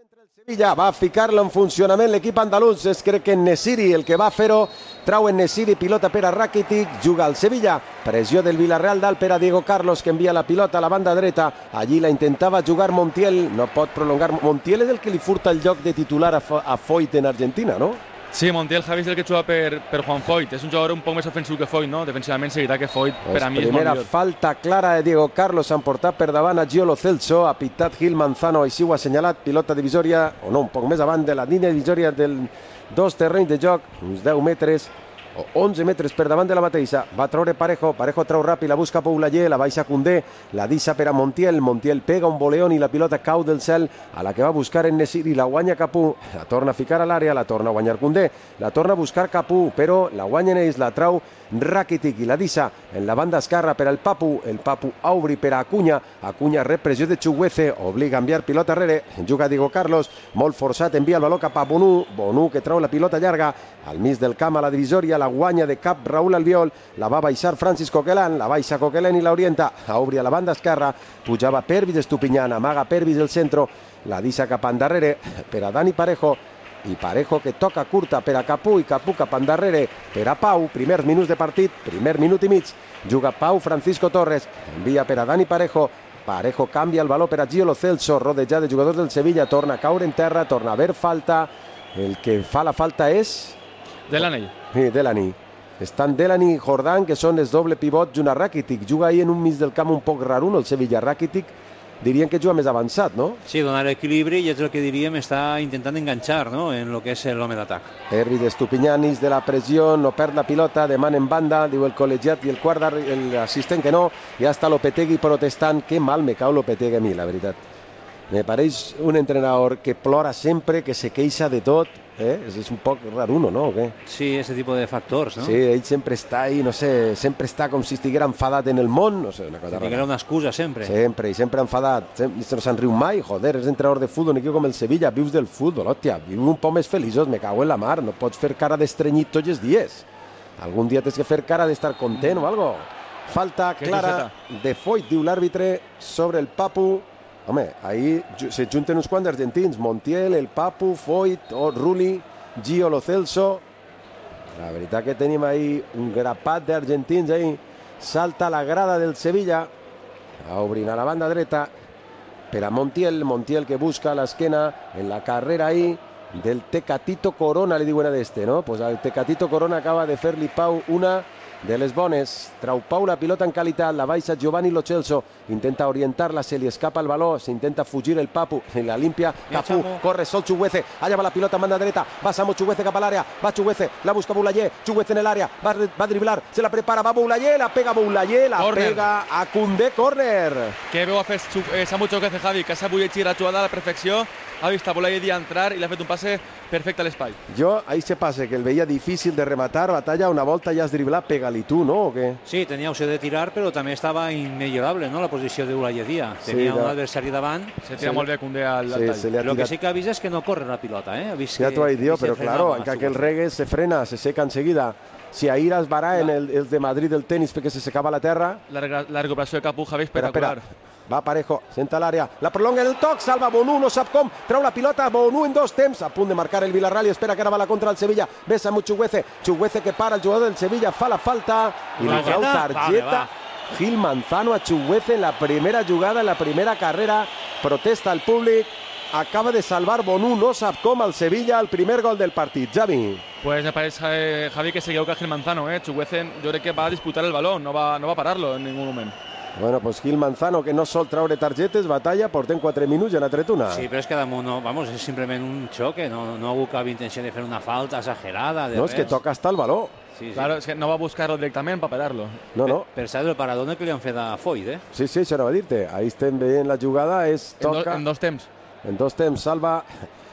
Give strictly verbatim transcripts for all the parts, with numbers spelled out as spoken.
Sevilla va a ficar-lo en funcionament l'equip andalús, és crec que Nesiri el que va fer-ho, trau en Nesiri, pilota per a Rakitic, juga al Sevilla, pressió del Villarreal dalt per a Diego Carlos que envia la pilota a la banda dreta, allí la intentava jugar Montiel, no pot prolongar, Montiel és el que li furta el lloc de titular a, Fo a Foyt en Argentina, no? Sí, Montiel, Javi, és el que juga per, per Juan Foyt. És un jugador un poc més ofensiu que Foyt, no? Defensivament seguirà que Foyt, per a mi, és molt millor. Primera falta clara de Diego Carlos, han portat per davant a Gio Lo Celso, ha pitat Gil Manzano, així ho ha assenyalat, pilota divisòria, o no, un poc més avant de la línia divisòria del dos terrenys de joc, uns deu metres, o onze metres per davant de la mateixa, va treure Parejo, Parejo treu ràpid, la busca Poulailler, la baixa Koundé, la deixa per a Montiel, Montiel pega un voleón i la pilota cau del cel a la que va buscar en Nesiri, la guanya Capú, la torna a ficar a l'àrea, la torna a guanyar Koundé, la torna a buscar Capú, però la guanya en ells, la trau Rakitic i la deixa en la banda esquerra per al Papu, el Papu a obrir per a Acuña, Acuña repressió de Chuguece, obliga a enviar pilota arrere, juga Diego Carlos, molt forçat, envia el baló cap a Bonú, Bonú que trau la pilota llarga, al mig del camp a la divisòria, la guanya de cap Raúl Albiol, la va baixar Francis Coquelin, la baixa Coquelin i l'orienta a obrir a la banda esquerra, pujava Pervis Estupiñán, amaga Pervis el centro, la deixa cap endarrere per a Dani Parejo, i Parejo que toca curta per a Capú i Capú cap endarrere per a Pau, primers minuts de partit, primer minut i mig, juga Pau Francisco Torres, envia per a Dani Parejo, Parejo canvia el baló per a Gio Lo Celso, rodejat de jugadors del Sevilla, torna a caure en terra, torna a haver falta, el que fa la falta és... Delaney. Sí, Delaney. Estan Delaney i Jordán, que són els doble pivots junt a Rakitic, juga ahí en un mig del camp un poc raruno el Sevilla. Rakitic dirien que juga més avançat, no? Sí, donar equilibri i és el que diríem, està intentant enganxar, no?, en el que és l'home d'atac. Herri d'Estupiñán de la pressió, no perd la pilota, demana en banda, diu el col·legiat i el quart l'assistent que no, ja està Lopetegui protestant, que mal me cau Lopetegui a mi, la veritat. Me pareix un entrenador que plora sempre, que se queixa de tot, eh? És un poc raruno, no? O què? Sí, ese tipo de factors, no? Sí, ell sempre està ahí, no sé, sempre està com si estiguera enfadat en el món, no sé, una cosa rara. Tinguera una excusa sempre. Sempre, i sempre enfadat, no se'n riu mai, joder, és entrenador de futbol, un equip com el Sevilla, vius del futbol, hòstia, viu un poc més feliços, me cago en la mar, no pots fer cara d'estrenyit tots els dies. Algun dia tens que fer cara d'estar content o algo. Falta clara de Foyt, diu l'àrbitre, sobre el Papu. Home, ahí se junten uns quants argentins, Montiel, el Papu, Foyt, Rulli, Gio Lo Celso. La veritat que tenim ahí un grapat d'argentins ahí. Salta la grada del Sevilla, obrint a la banda dreta per a Montiel, Montiel que busca l'esquena en la carrera ahí del Tecatito Corona, li diuen a d'este, no? Pues el Tecatito Corona acaba de fer-li Pau una de les bones, trau Pau la pilota en qualitat, la baixa Giovanni Lo Celso, intenta orientar-la, se li escapa el baló, s'intenta fugir el Papu, la limpia Capú, corre sol Chuguece, allà va la pilota en banda dreta, va Samu Chuguece cap a l'àrea, va Chuguece, la busca Boulayer, Chuguece en l'àrea, va, va driblar, se la prepara, va Boulayer, la pega Boulayer, la corner. Pega a Koundé, córner. Què veu a fer eh, Samu Chuguece, Javi, que s'ha llegit la jugada a la perfecció, ha vist a Boulayer entrar i l'ha fet un passe perfecte a l'espai. Jo, ahí se passa, que el veia difícil de rematar, batalla, una volta ja has driblat, pega-li tu, no? O què? Sí, tenia opció de tirar, però també estava immillorable, no?, la posició de Boulayer. Tenia sí, un adversari davant. Se tira sí. molt bé Koundé al sí, tall. Lo que sí que ha vist és que no corre la pilota, eh? Ha vist ya que, tú ahí dio, pero frenaba, claro, en que el reggae se frena, se seca enseguida. Si ahí las vará en el, el de Madrid del tenis porque se secaba la terra. La, la recuperació de Capú, Javi, espectacular. Espera, espera. Va Parejo, senta l'àrea, la prolonga el toc, salva Bonú, no sap com, treu la pilota, Bonú en dos temps, a punt de marcar el Villarreal i espera que ara va la contra el Sevilla, ves a Chuguece, Chuguece que para el jugador del Sevilla, fa la falta i li treu targeta. Gil Manzano a Chuguece en la primera jugada, en la primera carrera, protesta al públic, acaba de salvar Bonú, no sap com, al Sevilla, el primer gol del partit. Javi. Pues me parece, eh, Javi, que se equivoca Gil Manzano, eh. Chuguece, yo creo que va a disputar el balón, no va, no va a pararlo en ningún moment. Bueno, pues Gil Manzano, que no sol traure targetes, batalla, portem quatre minuts i n'ha tret una. Sí, però és que damunt, no, vamos, és simplement un xoque, no, no ha hagut cap intenció de fer una falta exagerada. De no, res. és que toca hasta el baló. Sí, sí. Claro, es que no va a buscarlo directament para pararlo. No, no. Per, per cert, el paradona que li han fet a Foyt, eh? Sí, sí, això no va dir-te. Ahí estem veient la jugada, és toca... En, do, en dos temps. En dos temps, salva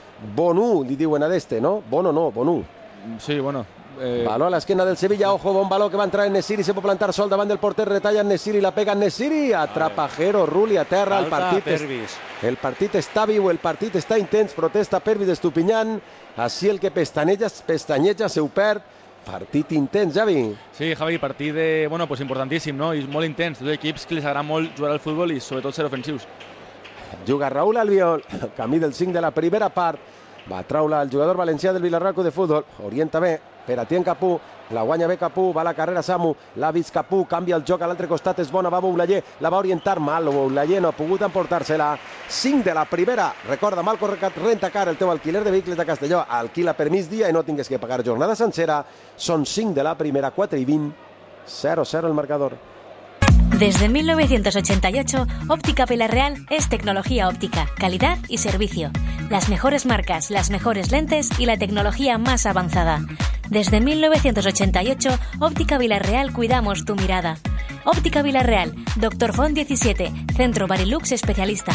Bonú, li diuen a d'este, no? Bono no, Bonú. Sí, bueno... Eh... Baló a l'esquena del Sevilla, ojo, bon baló que va entrar en Nesiri, se pot plantar sol davant del porter, retalla en Nesiri, la pega en Nesiri, atrapa Jero, Rulli a terra, el partit, és, el partit està viu, el partit està intens, protesta Pervis Estupiñán, així el que pestaneja, pestanyeja se ho perd, partit intens, Javi. Sí, Javi, partit de, bueno, pues importantíssim, no? I molt intens, dos equips que les agrada molt jugar al futbol i sobretot ser ofensius. juga Raúl Albiol, camí del cinc de la primera part, va treure el jugador valencià del Villarreal Club de Futbol, orienta bé per a Tien Capú, la guanya bé Capú, va a la carrera Samu, l'ha vist Capú, canvia el joc a l'altre costat, és bona, va Boulayer, la va orientar mal, Boulayer no ha pogut emportar-se-la. cinc de la primera, recorda, Malco Rentacar, el teu alquiler de vehicles de Castelló, alquila per migdia i no tingues que pagar jornada sencera, són cinc de la primera, quatre i vint, cero cero el marcador. Desde mil novecientos ochenta y ocho, Óptica Villarreal es tecnología óptica, calidad y servicio. Las mejores marcas, las mejores lentes y la tecnología más avanzada. Desde mil novecientos ochenta y ocho, Óptica Villarreal cuidamos tu mirada. Óptica Villarreal, Doctor Font diecisiete, Centro Barilux especialista.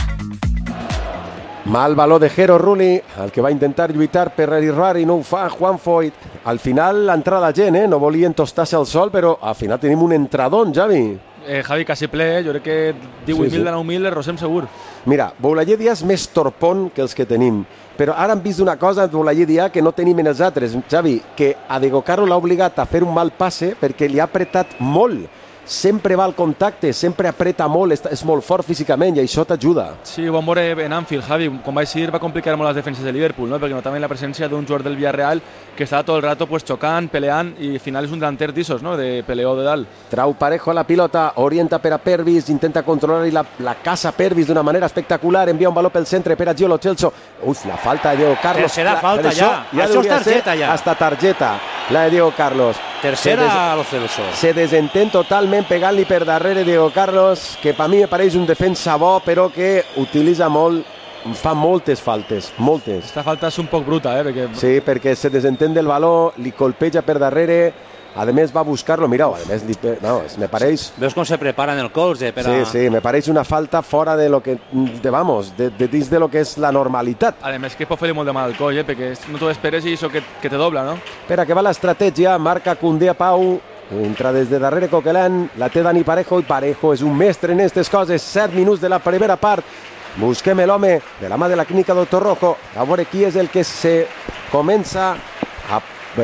Mal valor de Jero Rulli, el que va intentar lluitar per arribar i no ho fa Juan Foyt. Al final l'entrada la gent, eh? No volien tostar-se al sol, però al final tenim un entradón, Javi. Eh, Javi, quasi ple, eh? Jo crec que divuit mil sí, sí. de nou mil el Rosem segur. Mira, Boulayer Dia és més torpon que els que tenim, però ara hem vist una cosa de Boulayer Dia que no tenim en els altres, Xavi, que a Diego Carlo l'ha obligat a fer un mal passe perquè li ha apretat molt. Sempre va al contacte, sempre apreta molt, és molt fort físicament i això t'ajuda. Sí, ho vam veure en Anfield, Javi, quan va eixir va complicar molt les defenses de Liverpool, no? Perquè notaven la presència d'un jugador del Villarreal que estava tot el rato pues, xocant, peleant i al final és un delanter d'issos, no? De peleó de dalt. Trau Parejo a la pilota, orienta per a Pervis, intenta controlar i la, la casa Pervis d'una manera espectacular, envia un valor pel centre per a Gio Lo Celso. Uf, la falta de Diego Carlos. Tercera falta això, ja, ja això és targeta ja. Hasta targeta, la de Diego Carlos. Tercera des... a Lo Celso. Se desentén totalment pegant-li per darrere Diego Carlos, que per mi me pareix un defensa bo, però que utilitza molt, fa moltes faltes, moltes. Esta falta és un poc bruta, eh? Perquè... Sí, perquè se desentén del valor, li colpeja per darrere, a més va a buscar-lo, mira, a més, no, me pareix... Veus com se prepara en el colze per a... Sí, sí, me pareix una falta fora de lo que, de, vamos, de, de dins de lo que és la normalitat. A més, que pot fer-li molt de mal al coll, eh? Perquè no t'ho esperes i això que, que te dobla, no? Espera, que va l'estratègia, marca Koundé a Pau, entra des de darrere Coquelin, la té Dani Parejo i Parejo és un mestre en aquestes coses, set minuts de la primera part. Busquem l'home de la mà de la clínica Doctor Rojo, a veure qui és el que se comença a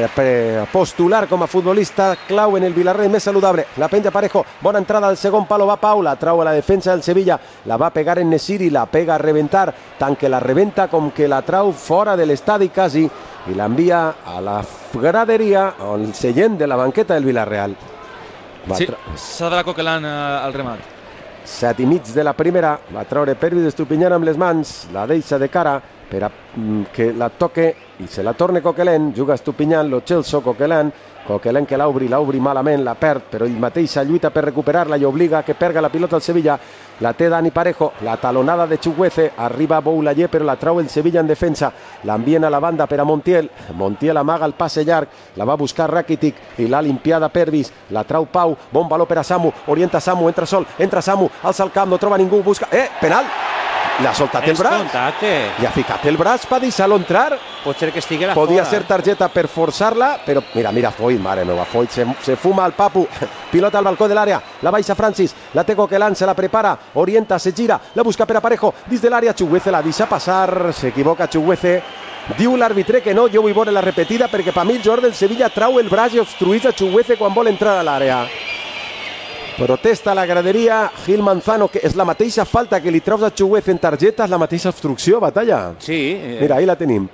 postular com a futbolista clau en el Villarreal més saludable. La penja Parejo, bona entrada al segon palo, va Pau, la trau a la defensa del Sevilla, la va pegar en Nesiri, la pega a reventar, tant que la rebenta com que la trau fora de l'estadi quasi i l'envia a la graderia, al seient de la banqueta del Villarreal. Va sí, s'ha de la Coquelin eh, al remat. Set i mig de la primera, va treure Pervis d'Estupinyana amb les mans, la deixa de cara per a que la toque i se la torne Coquelin, juga Estupinyan, Lo Celso, Coquelin, Coquelin que l'obri, l'obri malament, la perd, però ell mateix lluita per recuperar-la i obliga que perga la pilota al Sevilla, la té Dani Parejo, la talonada de Chukwueze, arriba Boulayer però la trau el Sevilla en defensa, l'envien a la banda per a Montiel, Montiel amaga el passe llarg, la va buscar Rakitic i l'ha limpiada Pervis, la trau Pau, bon valor per a Samu, orienta Samu, entra sol, entra Samu, alça el camp, no troba ningú, busca, eh, penal! L'ha soltat el braç contacte. i ha ficat el braç per deixar-lo entrar. Pot ser que estigui Podia fora. ser targeta per forçar-la, però mira, mira Foyt, mare meva, Foyt se, se fuma al papu, pilota al balcó de l'àrea, la baixa Francis, la té Coquelin, se la prepara, orienta, se gira, la busca per a Parejo, dins de l'àrea, Chukwueze la deixa passar, s'equivoca Chukwueze, diu l'àrbitre que no, jo vull veure la repetida perquè per mi el jugador del Sevilla trau el braç i obstruït a Chukwueze quan vol entrar a l'àrea. Protesta a la graderia Gil Manzano, que és la mateixa falta que li treus a Chukwueze en targeta, és la mateixa obstrucció, Batalla. Sí. Eh... Mira, ahí la tenim.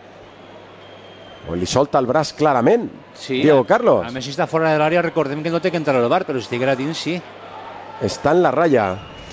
O li solta el braç clarament, sí, Diego Carlos. A més, si està fora de l'àrea, recordem que no té que entrar al bar, però si estiguera dins, sí. Està en la ratlla.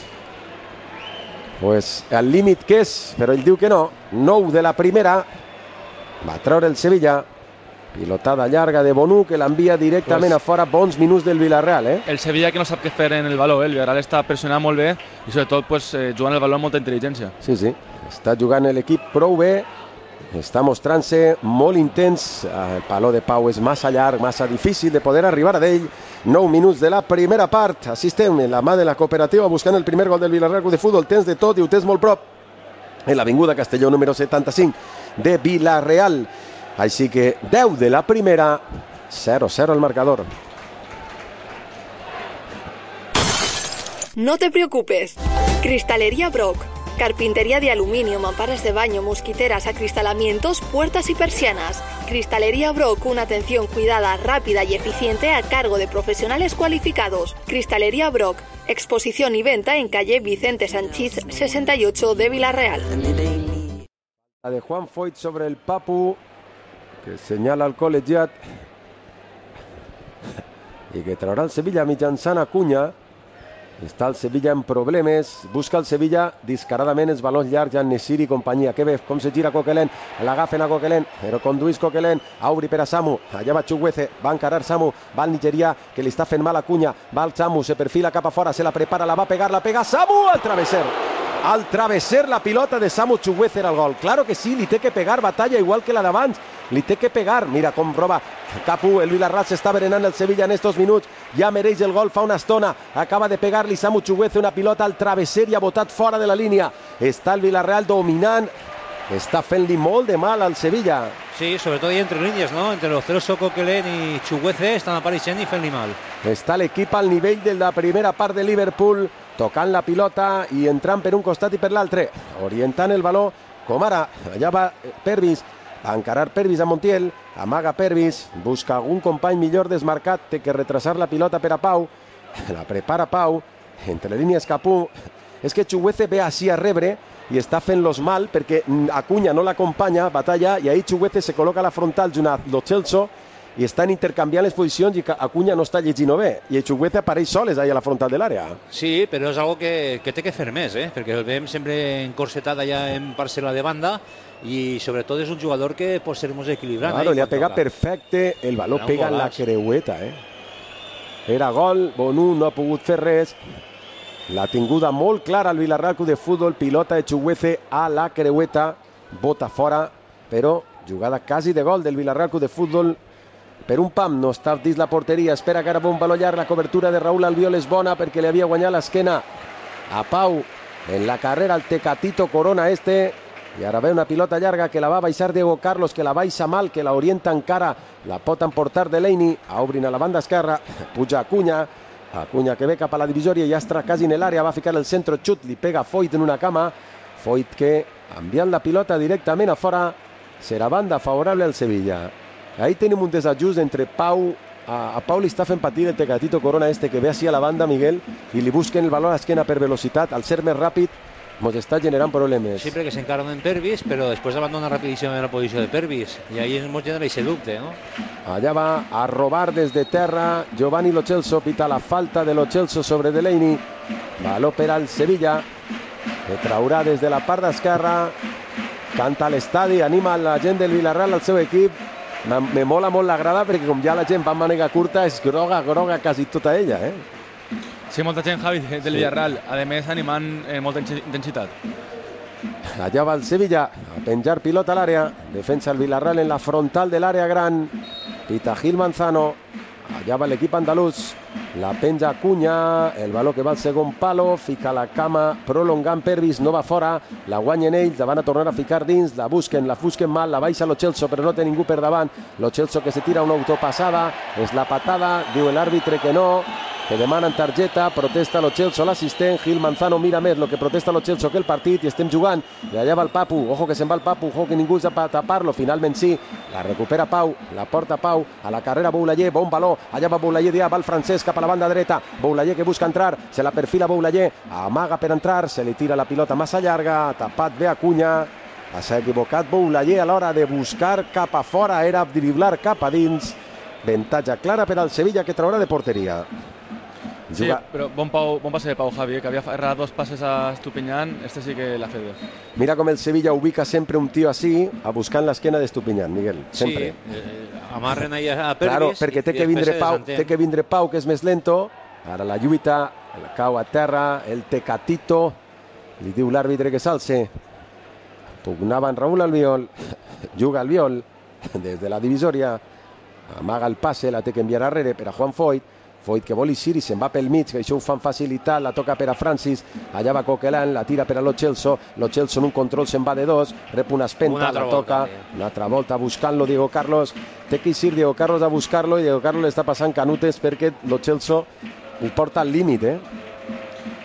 Pues el límit que és, però ell diu que no. nou de la primera. Va treure el Sevilla. Pilotada llarga de Bonú que l'envia directament pues, a fora, bons minuts del Villarreal, eh? El Sevilla que no sap què fer en el valor, eh? El Villarreal està pressionant molt bé i sobretot pues, eh, jugant el valor amb molta intel·ligència. Sí, sí, està jugant l'equip prou bé, està mostrant-se molt intens, el palo de Pau és massa llarg, massa difícil de poder arribar a d'ell. nou minuts de la primera part, assistem en la mà de la cooperativa buscant el primer gol del Villarreal Club de Futbol, tens de tot i ho tens molt prop en l'Avinguda Castelló número setanta-cinc de Villarreal. Així que deu de la primera, cero cero el marcador. No te preocupes. Cristalería Brock. Carpintería de aluminio, mamparas de baño, mosquiteras, acristalamientos, puertas y persianas. Cristalería Brock, una atención cuidada, rápida y eficiente a cargo de profesionales cualificados. Cristalería Brock, exposición y venta en calle Vicente Sanchís sesenta y ocho de Villarreal. La de Juan Foyt sobre el Papu, que señala al col·legiat i que traurà el Sevilla mitjançant Acuña. Està el Sevilla en problemes, busca el Sevilla descaradament els balons llargs, En-Nesyri i companyia. Que bé, com se gira Coquelin, l'agafen a Coquelin, però conduís Coquelin, obri per a Samu, allà va Chukwueze, va encarar Samu, va el nigerià, que li està fent mal a Acuña, va el Samu, se perfila cap a fora, se la prepara, la va pegar, la pega Samu al travesser. Al travesser la pilota de Samu Chukwueze era el gol. Claro que sí, li té que pegar batalla igual que la d'abans, li té que pegar. Mira com roba Capu, el Villarreal s'està berenant el Sevilla en estos minuts, ja mereix el gol fa una estona, acaba de pegar-li Samu Chukwueze una pilota al travesser i ha botat fora de la línia. Està el Villarreal dominant, està fent-li molt de mal al Sevilla. Sí, sobretot ahí entre línies, ¿no? Entre los Celso, Coquelin i Chukwueze estan apareixent i fent-li mal. Està l'equip al nivell de la primera part de Liverpool, tocant la pilota i entrant per un costat i per l'altre, orientant el baló, com ara, allà va Pervis, a encarar Pervis a Montiel, amaga Pervis, busca algun company millor desmarcat, té que retrasar la pilota per a Pau, la prepara Pau, entre línies Capu, és que Chukwueze ve així a rebre i està fent-los mal perquè Acuña no l'acompanya, batalla, i ahí Chukwueze se col·loca a la frontal junt a Lo Celso i estan intercanviant les posicions i Acuña no està llegint bé i Chukwueze apareix soles ahí a la frontal de l'àrea. Sí, però és algo que, que té que fer més, eh? Perquè el veiem sempre encorsetat allà en parcel·la de banda i sobretot és un jugador que pot ser molt equilibrant. Claro, eh, li ha pegat perfecte, el baló pega en la creueta, eh? Era gol, Bonu no ha pogut fer res, la tinguda molt clara al Villarreal Club de Futbol, pilota de Chukwueze a la creueta, bota fora, però jugada quasi de gol del Villarreal Club de Futbol. Per un pam no està dins la porteria, espera que ara un baló llarg, la cobertura de Raúl Albiol és bona perquè li havia guanyat l'esquena a Pau en la carrera el Tecatito Corona este, i ara ve una pilota llarga que la va baixar Diego Carlos, que la baixa mal, que la orienta encara, la pot emportar Delaney, obrin a la banda esquerra, puja Acuña, Acuña que ve cap a la divisòria, ja està quasi en l'àrea, va ficar el centro, xut, li pega Foyt en una cama, Foyt que enviant la pilota directament a fora, serà banda favorable al Sevilla. Ahí tenim un desajust entre Pau, a, a Pau li està fent patir el Tecatito Corona este que ve així a la banda, Miguel, i li busquen el valor a l'esquena per velocitat, al ser més ràpid ens està generant problemes. Sempre que s'encarren en Pervis, però després abandona rapidíssimament la posició de Pervis i ahí ens genera aquest dubte, no? Allà va a robar des de terra Giovanni Lo Celso, pita la falta de Lo Celso sobre Delaney, baló per al Sevilla, que traurà des de la part d'esquerra, canta a l'estadi, anima la gent del Villarreal al seu equip. Me mola molt la grada perquè com ja la gent va amb màniga curta és groga, groga quasi tota ella, eh? Sí, molta gent, Javi, del sí. Villarreal, a més animant eh, molta intensitat. Allà va el Sevilla a penjar pilota a l'àrea, defensa el Villarreal en la frontal de l'àrea gran, pita Gil Manzano, allà va l'equip andalús, la penja Acuña, el baló que va al segon palo, fica la cama, prolongant Pervis, no va fora, la guanyen ells, la van a tornar a ficar dins, la busquen, la busquen mal, la baixa Lo Celso, però no té ningú per davant, Lo Celso que se tira una autopassada, és la patada, diu l'àrbitre que no, que demanen targeta, protesta Lo Celso, l'assistent, Gil Manzano mira més lo que protesta Lo Celso que el partit i estem jugant, i allà va el Papu, ojo que se'n va el Papu, ojo que ningú sap tapar-lo, finalment sí, la recupera Pau, la porta Pau, a la carrera Boulaye, bon baló, allà va Boulaye, dia va el francès cap a la banda dreta, Boulaye que busca entrar, se la perfila Boulaye, amaga per entrar, se li tira la pilota massa llarga, tapat bé Acuña, s'ha equivocat Boulaye a l'hora de buscar cap a fora, era driblar cap a dins, avantatge clara per al Sevilla que traurà de porteria. Sí, Juga... però bon, Pau, bon passe de Pau, Javi, eh, que havia errat dos passes a Estupiñán, este sí que l'ha fet bé. Mira com el Sevilla ubica sempre un tio així, a buscar l'esquena d'Estupiñán, Miguel, sempre. Sí, eh, amarren ahí a Pervis. Claro, perquè té que, vindre Pau, té que vindre Pau, que és més lento, ara la lluita, la cau a terra, el Tecatito, li diu l'àrbitre que s'alce, pugnava en Raúl Albiol, juga Albiol, des de la divisòria, amaga el passe, la té que enviar arrere per a Juan Foyt, Foyt que vol eixir i se'n va pel mig, que això ho fan facilitat, la toca per a Francis, allà va Coquelin, la tira per a Lo Celso, Lo Celso en un control se'n va de dos, rep una espenta, la toca, una altra volta buscant-lo Diego Carlos, té que eixir Diego Carlos a buscar-lo i Diego Carlos l'està passant canutes perquè Lo Celso el porta al límit, eh?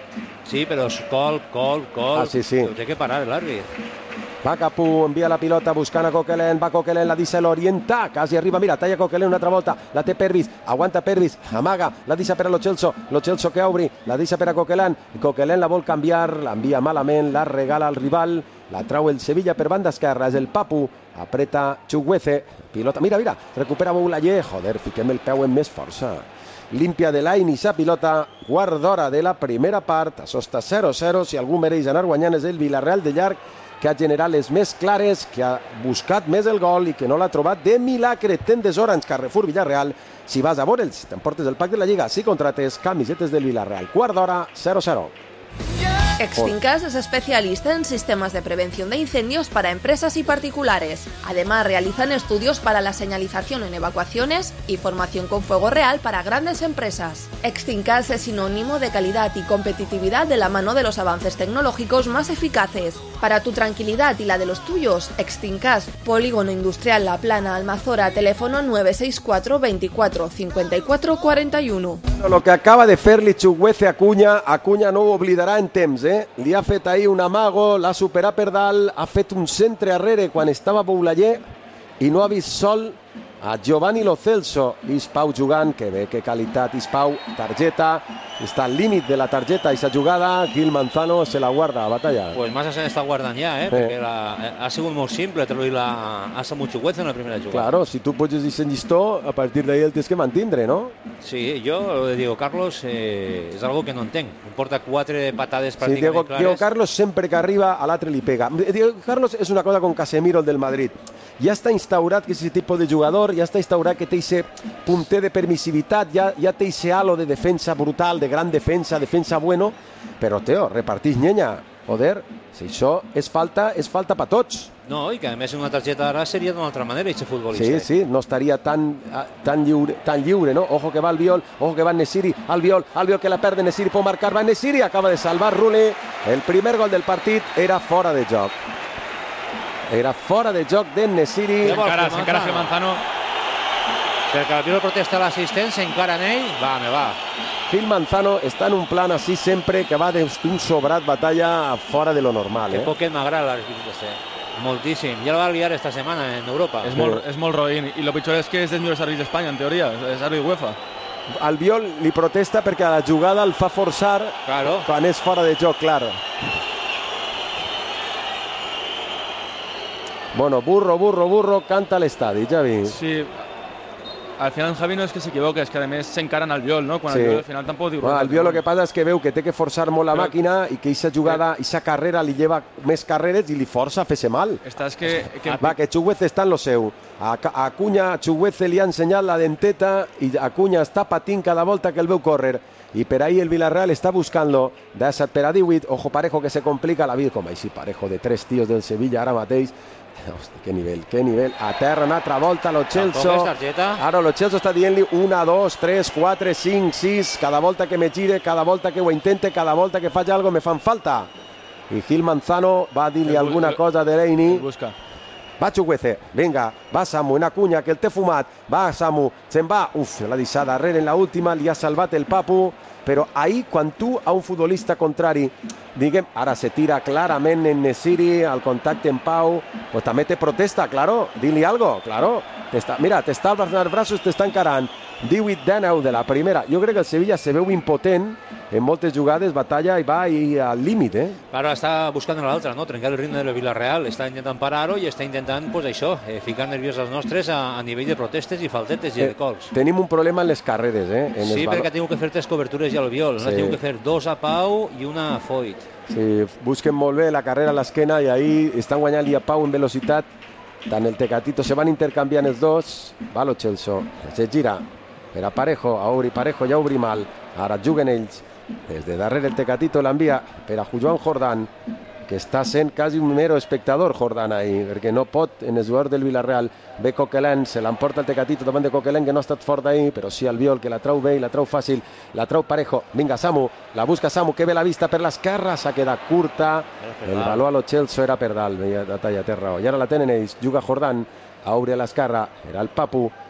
Sí, pero es col, col, col. Ah, sí, sí. Lo tiene que parar el árbitro. Va Capú, envia la pilota buscant a Coquelin, va Coquelin, la deixa, l'orienta, quasi arriba, mira, talla Coquelin una altra volta, la té Pervis, aguanta Pervis, amaga, la deixa per a Lo Celso, Lo Celso que obri, la deixa per a Coquelin, Coquelin la vol canviar, l'envia malament, la regala al rival, la trau el Sevilla per banda esquerra, és el Papu, apreta Chukwueze, pilota, mira, mira, recupera Boulaye, joder, fiquem el peu amb més força. Limpia de l'Ain i sa pilota, quart d'hora de la primera part, això està zero zero, si algú mereix anar guanyant és el Villarreal de llarg, que ha generat les més clares, que ha buscat més el gol i que no l'ha trobat de milagre. Tendes Orange, Carrefour Villarreal. Si vas a veure'l, si t'emportes el pack de la Lliga, si contrates camisetes del Villarreal. Quart d'hora, zero zero. Extincas es especialista en sistemas de prevención de incendios para empresas y particulares. Además, realizan estudios para la señalización en evacuaciones y formación con fuego real para grandes empresas. Extincas es sinónimo de calidad y competitividad de la mano de los avances tecnológicos más eficaces. Para tu tranquilidad y la de los tuyos, Extincas, Polígono Industrial La Plana, Almazora, teléfono nueve seis cuatro veinticuatro cincuenta y cuatro cuarenta y uno. Lo que acaba de fer-li Chukwueze a Acuña, Acuña no ho oblidarà en temps, eh? Li ha fet ahir un amago, l'ha superat per dalt, ha fet un centre arrere quan estava Boulaye i no ha vist sol a Giovanni Lo Celso. Ispau jugant, que bé, que qualitat. Ispau, targeta, està al límit de la targeta i sa jugada, Gil Manzano se la guarda a batalla. Pues massa se n'està guardant ja, eh? eh. Perquè la, ha sigut molt simple treure-li a Samu Chukwueze en la primera jugada. Claro, si tu puges i se'n llistó, a partir d'ahí el tens que mantindre, no? Sí, yo lo de Diego Carlos eh, és algo que no entenc. Porta quatre patades pràcticament sí, Diego, clares. Diego Carlos sempre que arriba a l'altre li pega. Diego Carlos és una cosa con Casemiro, el del Madrid. Ja està instaurat que és aquest tipus de jugador, ja està instaurat que té aquest punter de permissivitat, ja, ja té aquest halo de defensa brutal, de gran defensa, defensa bueno, però, teo, repartís nyenya. Joder, si això és falta, és falta per tots. No, i que a més una targeta ara seria d'una altra manera, aquest futbolista. Sí, sí, no estaria tan, tan, lliure, tan lliure, no? Ojo que va Albiol, ojo que va Nesiri, Albiol, Albiol que la perde, Nesiri pot marcar, va Nesiri, acaba de salvar Rulli. El primer gol del partit era fora de joc. Era fora de joc de Nesiri. Encara, encara Gil Manzano. Perquè Albiol protesta l'assistent, s'encara en ell, va, me va. Gil Manzano està en un plan així sempre que va d'un sobrat batalla fora de lo normal. Que eh? poc m'agrada l'arbitre este. Moltíssim. Ja el va liar esta setmana en Europa. És molt, és molt roïn. I lo pitjor és que és dels millors àrbits d'Espanya, en teoria. És àrbit UEFA. Albiol li protesta perquè a la jugada el fa forçar claro. quan és fora de joc, clar. Bueno, burro, burro, burro, canta l'estadi, Javi. Sí. Al final Javi no és que s'equivoca, és que a més s'encaren al Albiol, no? Quan sí. Albiol al final tampoc diu... Bueno, Albiol el que passa és que veu que té que forçar molt la Però... màquina i que aquesta jugada, aquesta carrera li lleva més carreres i li força a fer-se mal. Estàs que... que... Va, que Chukwueze està en lo seu. A, a Acuña, Chukwueze li ha ensenyat la denteta i Acuña està patint cada volta que el veu córrer. I per ahí el Villarreal està buscant-lo. Desat per a divuit, ojo Parejo que se complica la vida, com així Parejo de tres tios del Sevilla ara mateix. Hosti, que nivell, que nivell. A terra una altra volta Lo Celso. Ara Lo Celso està dient-li una, dos, tres, quatre, cinc, sis. Cada volta que me gire, cada volta que ho intente, cada volta que faig algo me fan falta. I Gil Manzano va dir-li alguna cosa de Leini. Va Chukwueze, venga, va Samu, una Acuña que el té fumat. Va Samu, se'n va. Uf, l'ha deixat darrere en l'última, li ha salvat el Papu. Però ahir, quan tu a un futbolista contrari, diguem, ara se tira clarament en Nesiri, al contacte en Pau, pues també te protesta, claro, di-li algo, claro. T'està, mira, t'està als braços, t'està encarant. divuit dinou de la primera. Jo crec que el Sevilla se veu impotent en moltes jugades, batalla i va i al límit, eh? Ara està buscant l'altra, no? Trencar el ritme del Villarreal, està intentant parar-ho i està intentant, pues això, eh, ficar nerviós els nostres a, a nivell de protestes i faltetes i eh, de cols. Tenim un problema en les carreres, eh? En sí, perquè tenim que fer tres cobertures i al Albiol, sí. Tenim que fer dos a Pau i una a Foyt. Sí, busquen molt bé la carrera a l'esquena i ahir estan guanyant-li a Pau en velocitat. Tant el Tecatito se van intercanviant els dos. Va Lo Celso, se gira per a Parejo, a obrir Parejo, ja obri mal. Ara juguen ells. Des de darrere el Tecatito l'envia per a Joan Jordán, que està sent quasi un mero espectador Jordán ahí, perquè no pot en el jugador del Villarreal. Ve Coquelin, se l'emporta el Tecatito davant de Coquelin, que no ha estat fort ahí, però sí Albiol, que la trau bé i la trau fàcil, la trau Parejo. Vinga, Samu, la busca Samu, que ve la vista per l'esquerra, s'ha quedat curta. El baló a Lo Celso era per dalt, veia la talla, té raó. I ara la tenen ells, juga Jordán, a obrir a l'esquerra, era el Papu,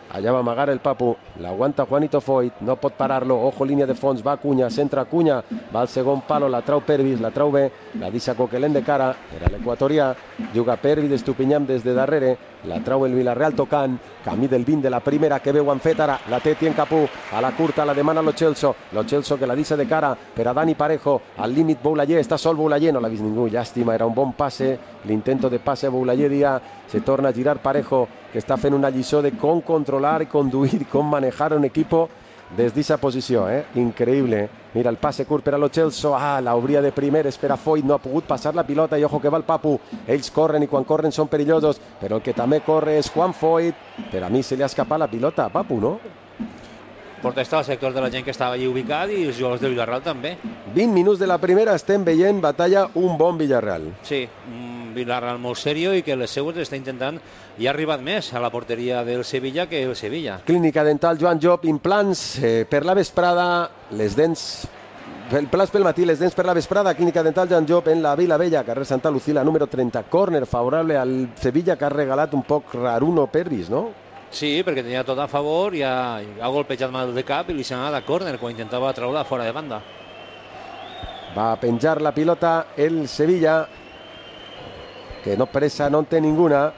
allà va amagar el Papu, l'aguanta Juanito Foyt, no pot parar-lo, ojo línia de fons, va Cunha, centra Cunha, va al segon palo, la trau Pervis, la trau bé, la deixa Coquelin de cara, era l'equatorià, juga Pervis d'Estupinyán des de darrere, la trau el Villarreal tocant, camí del vint de la primera, que bé ho han fet ara, la té Tien Capú, a la curta la demana Lo Celso, Lo Celso que la deixa de cara per a Dani Parejo, al límit Boulaye, està sol Boulaye, no l'ha vist ningú, llàstima, era un bon passe, l'intento de passe a Boulaye dia, se torna a girar Parejo, que està fent una lliçó de com controlar i conduir, com manejar un equipo des d'esa posició, eh? Increïble. Mira el passe curt per a Lo Celso, ah, l'obria de primer, espera Foyt, no ha pogut passar la pilota i ojo que va el Papu, ells corren i quan corren són perillosos, però el que també corre és Juan Foyt, però a mi se li ha escapat la pilota a Papu, no? Protesta al sector de la gent que estava allí ubicat i els jugadors del Villarreal també. vint minuts de la primera, estem veient batalla un bon Villarreal. Sí, un Villarreal molt serio i que les seues està intentant i ha arribat més a la porteria del Sevilla que el Sevilla. Clínica Dental Joan Job, implants eh, per la vesprada, les dents el plats pel matí, les dents per la vesprada, Clínica Dental Joan Job en la Vila Vella, carrer Santa Lucila, número trenta, córner favorable al Sevilla, que ha regalat un poc raruno Pervis, no? Sí, perquè tenia tot a favor i ha, ha golpejat mal de cap i li s'ha anat a córner quan intentava treure-la fora de banda. Va a penjar la pilota el Sevilla, que no pressa, no en té ninguna.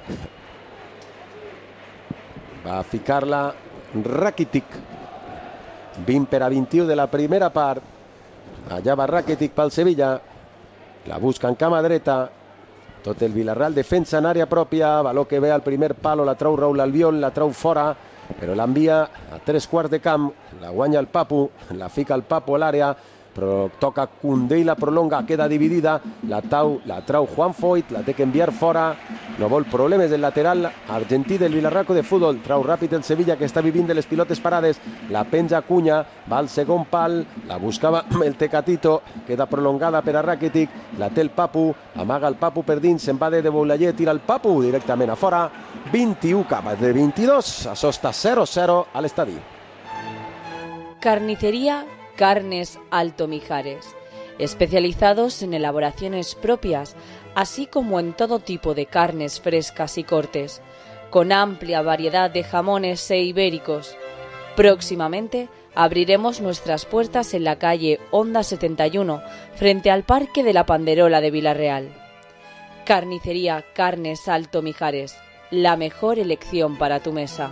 Va a ficar-la Rakitic. vint per a vint-i-u de la primera part. Allà va Rakitic pel Sevilla. La busca en cama dreta. Tot el Villarreal defensa en àrea pròpia, baló que ve al primer palo, la trau Raúl Albiol, la trau fora, però l'envia a tres quarts de camp, la guanya el Papu, la fica el Papu a l'àrea, però toca Koundé i la prolonga, queda dividida, la, tau, la trau Juan Foyt, la té que enviar fora, no vol problemes del lateral argentí del Villarreal de futbol, trau ràpid el Sevilla que està vivint de les pilotes parades, la penja Cunha, va al segon pal, la buscava el Tecatito, queda prolongada per a Rakitic, la té el Papu, amaga el Papu per dins, se'n va de de Boulaye, tira el Papu directament a fora, vint-i-u cap de vint-i-dos, això està zero zero a l'estadi. Carnicería Carnes Alto Mijares, especializados en elaboraciones propias, así como en todo tipo de carnes frescas y cortes, con amplia variedad de jamones e ibéricos. Próximamente abriremos nuestras puertas en la calle Honda setenta y uno, frente al Parque de la Panderola de Villarreal. Carnicería Carnes Alto Mijares, la mejor elección para tu mesa.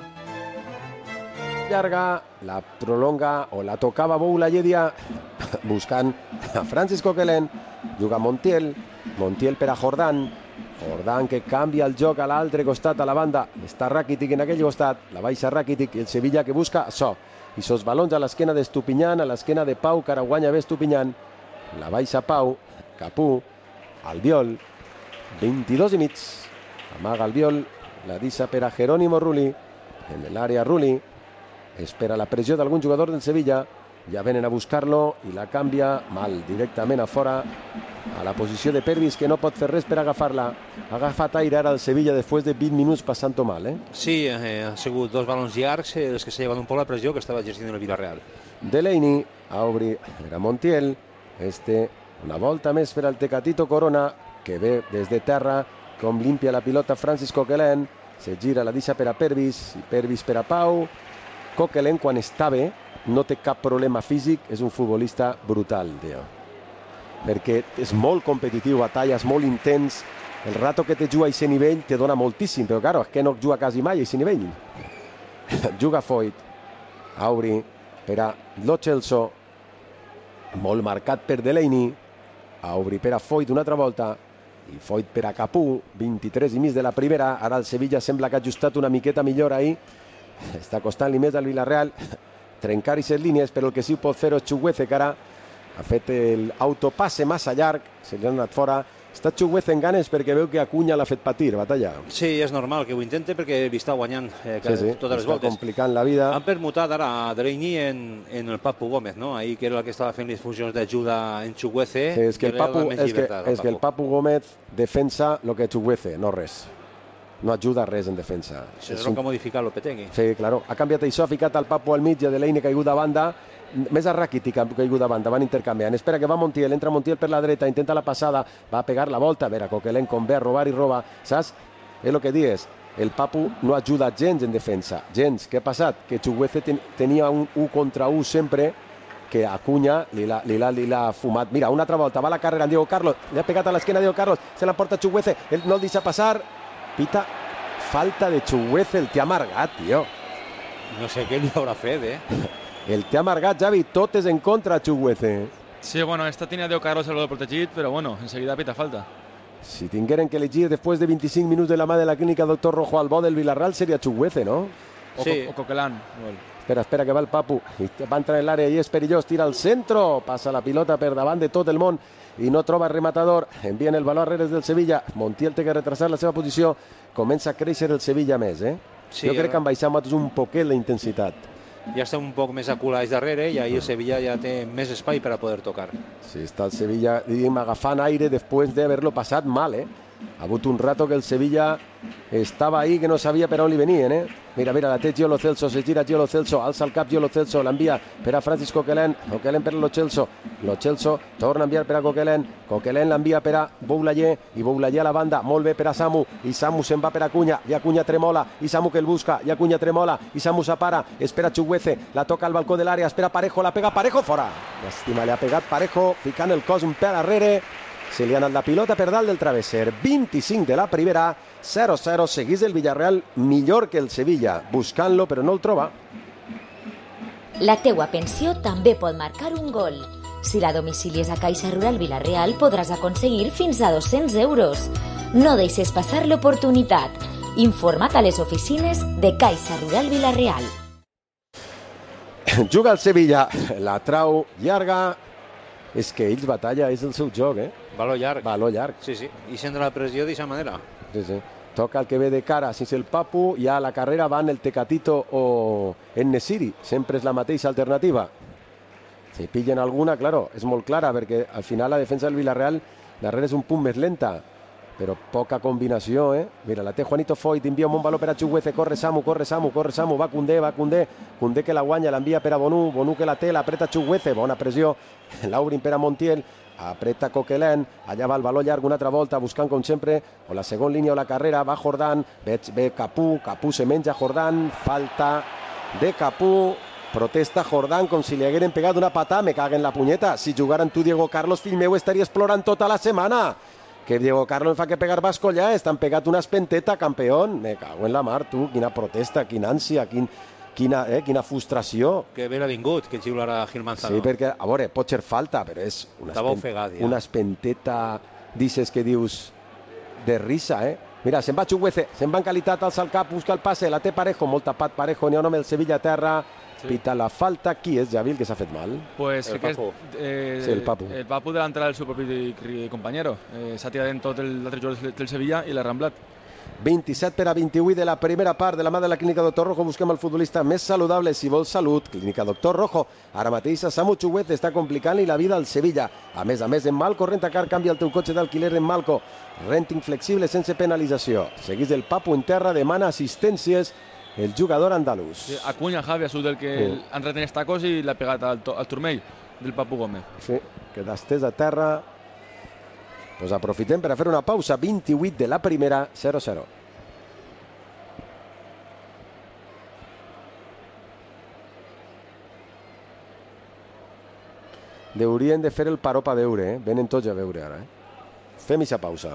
Llarga, la prolonga o la tocava Boulaye dia, buscant a Francis Coquelin, juga Montiel, Montiel per a Jordán, Jordán que canvia el joc a l'altre costat, a la banda, està Rakitic en aquell costat, la baixa Rakitic, el Sevilla que busca això, i sos balons a l'esquena d'Estupinyán, a l'esquena de Pau, que ara guanya bé Estupinyán, la baixa Pau, Capú, Albiol, vint-i-dos i mig, amaga Albiol, la deixa per a Jerónimo Rulli, en l'àrea Rulli, espera la pressió d'algun jugador del Sevilla, ja venen a buscar-lo i la canvia mal, directament a fora, a la posició de Pervis, que no pot fer res per agafar-la. Ha agafat aire ara el Sevilla després de vint minuts passant-ho mal, eh? Sí, eh, han sigut dos balons llargs, eh, els que s'ha llevat un poc la pressió que estava exercint el Villarreal. Delaney a obrir, era Montiel, este, una volta més per al Tecatito Corona, que ve des de terra, com limpia la pilota Francis Coquelin, se gira, la deixa per a Pervis, i Pervis per a Pau. Coquelin, quan està bé, no té cap problema físic, és un futbolista brutal, tio. Perquè és molt competitiu, a talles molt intens, el rato que te juga a aquest nivell te dona moltíssim, però claro, és que no juga quasi mai a aquest nivell. Juga Foyt, Auri, per a Lo Celso, molt marcat per Delaney, Auri per a Foyt una altra volta, i Foyt per a Capú, vint-i-tres i mig de la primera, ara el Sevilla sembla que ha ajustat una miqueta millor ahir, està costant-li més al Villarreal trencar aquestes línies, però el que sí pot fer és Chukwueze, que ara ha fet l'autopasse massa llarg, se li ha anat fora. Està Chukwueze en ganes perquè veu que Acuña l'ha fet patir, batalla. Sí, és normal que ho intente perquè li està guanyant eh, sí, sí, totes les està voltes. Complicant la vida. Han permutat ara a Delaney en, en el Papu Gómez, no? Ahir que era el que estava fent les funcions d'ajuda en Chukwueze. Sí, és que el Papu, és que, és que el Papu Gómez defensa el que Chukwueze, no res. No ajuda res en defensa. Això és el que ha modificat Lopetegui. Sí, claro. Ha canviat això, ha ficat el Papu al mig i a Delaney caigut a banda. Més a Rakitic ha caigut a banda, van intercanviant. Espera que va Montiel, entra Montiel per la dreta, intenta la passada, va a pegar la volta. A veure, Coquelin com ve a robar i roba. Saps? És el que dius. el Papu no ajuda gens en defensa, gens. Què ha passat? Que Chukwueze ten, tenia un u contra u sempre, que Acuña li l'ha fumat. Mira, una altra volta, va la carrera en Diego Carlos, li ha pegat a l'esquena Diego Carlos, se l'emporta Chukwueze, ell no el deixa passar, pita falta de Chukwueze, el té amargat, tio. No sé què li haurà fet, eh? El té amargat, Javi, tot és en contra Chukwueze. Sí, bueno, esta tenía Diego Carlos el gol protegit, pero bueno, enseguida pita falta. Si tingueren que elegir después de veinticinc minuts de la mà de la clínica Doctor Rojo al bo del Villarreal seria Chukwueze, ¿no? O, sí. Co o Coquelin. Espera, espera, que va el Papu. Va entrar en l'àrea i és perillós. Tira al centro. Passa la pilota per davant de tot el món i no troba rematador. Envien el baló a redes del Sevilla. Montiel té que retrasar la seva posició. Comença a créixer el Sevilla més, eh? Sí, jo crec que han baixat un poquet la intensitat. Ja està un poc més aculats darrere i ahir el Sevilla ja té més espai per a poder tocar. Sí, està el Sevilla, diguem, agafant aire després d'haver-lo passat mal, eh? Ha hagut un rato que el Sevilla estava ahí que no sabia per on li venien, eh? Mira, mira, la té Gio Lo Celso, se gira Gio Lo Celso, alça el cap Gio Lo Celso, l'envia per a Francis Coquelin, Coquelin per Lo Celso, Lo Celso torna a enviar per a Coquelin, Coquelin l'envia per a Boulaye, i Boulaye a la banda, molt bé per a Samu, i Samu se'n va per a Acuña, i Acuña tremola, i Samu que el busca, i Acuña tremola, i Samu s'apara, espera Chukwueze, la toca al balcó de l'àrea, espera Parejo, la pega Parejo, fora. Llàstima, li ha pegat Parejo, ficant el cos un pèl darrere. Se li ha anat la pilota per dalt del travesser. vint-i-cinc de la primera, zero a zero. Seguís el Villarreal millor que el Sevilla, buscant-lo, però no el troba. La teua pensió també pot marcar un gol. Si la domicilies a Caixa Rural Villarreal podràs aconseguir fins a dos-cents euros. No deixes passar l'oportunitat. Informa't a les oficines de Caixa Rural Villarreal. Juga el Sevilla, la trau llarga. És que ells batalla, és el seu joc, eh? Valor llarg. Valor llarg. Sí, sí. I sent la pressió d'aquesta manera. Sí, sí. Toca el que ve de cara. Si és el Papu, ja a la carrera van el Tecatito o el Nesiri. Sempre és la mateixa alternativa. Si pillen alguna, claro, és molt clara, perquè al final la defensa del Villarreal darrere és un punt més lenta. Però poca combinació, eh? Mira, la té Juanito Foyt, envia un bon valor per a Chukwueze, corre Samu, corre Samu, corre Samu, va Koundé, va Koundé, Koundé que la guanya, l'envia per a Bonu, Bonu que la té, l'apreta Chukwueze, bona pressió, l'obrin per a Montiel, apreta Coquelin, allà va el valor llarg una altra volta, buscant com sempre, o la segona línia o la carrera, va Jordán, ve, ve Capú, Capú se menja Jordán, falta de Capú, protesta Jordán com si li hagueren pegat una patada, me caguen la punyeta, si jugaren tu Diego Carlos, fill meu, estaries plorant tota la setmana. Que Diego Carlos em fa que pegar basco ja, estan pegat una espenteta, campeón. Me cago en la mar, tu, quina protesta, quina ànsia, quin, quina, eh, quina frustració. Que bé l'ha vingut, que xiularà Gil Manzano. Sí, perquè, a veure, pot ser falta, però és una, Estava espen ofegat, ja. una espenteta, dices que dius, de risa, eh? Mira, se'n va Chukwueze, se'n va en qualitat, alça el cap, busca el passe, la té Parejo, molt tapat Parejo, n'hi ha un home del Sevilla a terra, sí. Pita la falta. Qui és, Javi, el que s'ha fet mal? Pues el que Papu. Es, eh, sí, el Papu. El Papu delante del seu propi compañero. Eh, S'ha tirat en tot l'altre jugador del Sevilla i l'ha ramblat. vint-i-set per a vint-i-vuit de la primera part de la mà de la Clínica Doctor Rojo. Busquem el futbolista més saludable si vol salut. Clínica Doctor Rojo. Ara mateix a Samu Chukwueze està complicant-li la vida al Sevilla. A més a més, en Malco Rentacar canvia el teu cotxe d'alquiler en Malco. Renting flexible sense penalització. Seguís el Papu en terra, demana assistències el jugador andalús. Sí, Acuña, Javi, ha sigut el que sí. Han retenit tacos i l'ha pegat al, al turmell del Papu Gómez. Sí, queda estès a terra. Pues aprofitem per a fer una pausa. vint-i-vuit de la primera, zero a zero. Deurien de fer el parop a veure, eh? Venen tots a veure ara, eh? Fem aquesta pausa.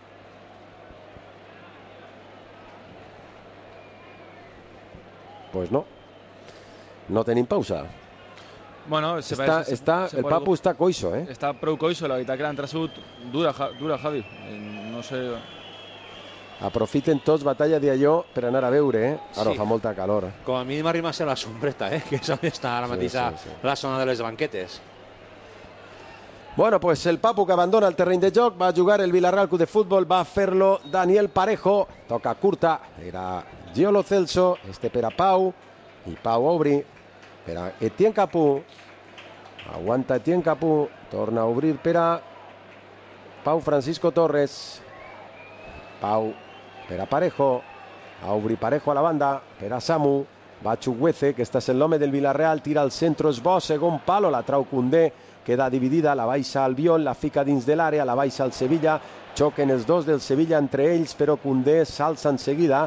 Pues no. No tenim pausa. Bueno, se està, se, està, se el Papu està coixo, eh? Està prou coixo, la veritat que l'entrada ha sigut dura, dura, Javi. No sé... Aprofiten tots batalla d'allò per anar a veure, eh? Ara sí. Fa molta calor. Com a mínim arriba a ser la sombreta, eh? Que és on està ara mateix sí, sí, sí. La zona de les banquetes. Bueno, pues el Papu que abandona el terreny de joc, va jugar el Villarreal Club de Fútbol, va fer-lo Daniel Parejo, toca curta, era Gio Lo Celso, este per a Pau, i Pau obri per a Etienne Capú, aguanta Etienne Capú, torna a obrir per a Pau Francisco Torres, Pau per a Parejo, a obrir Parejo a la banda, per a Samu, va Chukwueze, que està sent l'home del Villarreal, tira al centre, és bo, segon palo, la trau Koundé, queda dividida, la baixa Albiol, la fica dins de l'àrea, la baixa al Sevilla, xoquen els dos del Sevilla entre ells, però Koundé s'alça en seguida,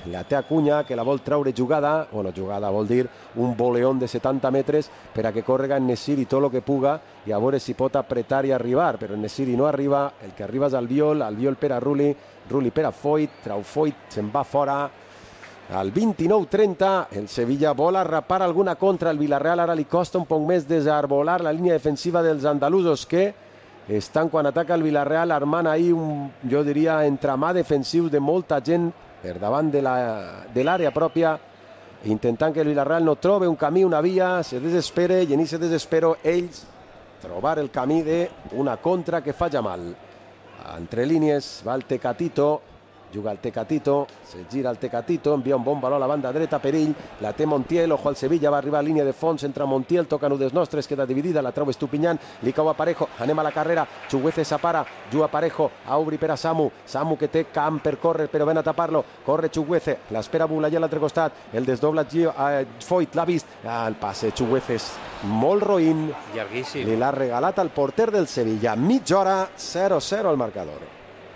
la té Acuña, que la vol treure jugada, bueno, jugada vol dir un voleón de setanta metres per a que córrega en Nesiri tot el que puga i a veure si pot apretar i arribar, però en Nesiri no arriba, el que arriba és Albiol, Albiol per a Rulli, Rulli per a Foyt, trau Foyt, se'n va fora. Al vint-i-nou trenta, el Sevilla vol arrapar alguna contra, el Villarreal ara li costa un poc més desarbolar la línia defensiva dels andalusos, que estan, quan ataca el Villarreal, armant ahir un, jo diria, entramà defensiu de molta gent per davant de l'àrea pròpia, intentant que el Villarreal no trobe un camí, una via, se desespere, i en aquest desespero ells trobar el camí d'una contra que fa Jamal. Entre línies va el Tecatito, juga el Tecatito, se gira el Tecatito, envia un bon valor a la banda dreta, perill, la té Montiel, ojo al Sevilla, va arribar a línia de fons, entra Montiel, toca un dels nostres, queda dividida, la trau Estupiñán, li cau a Parejo, anem a la carrera, Chuguece s'apara, juga Parejo, a obrir per a Samu, Samu que té camp per córrer, però ven a tapar-lo, corre Chuguece, l'espera Boulaye a l'altre costat, el desdobla Gio, eh, Foyt, l'ha vist, ah, el passe Chuguece és molt roïn, llarguíssim, li l'ha regalat al porter del Sevilla, mitja hora, zero zero al marcador.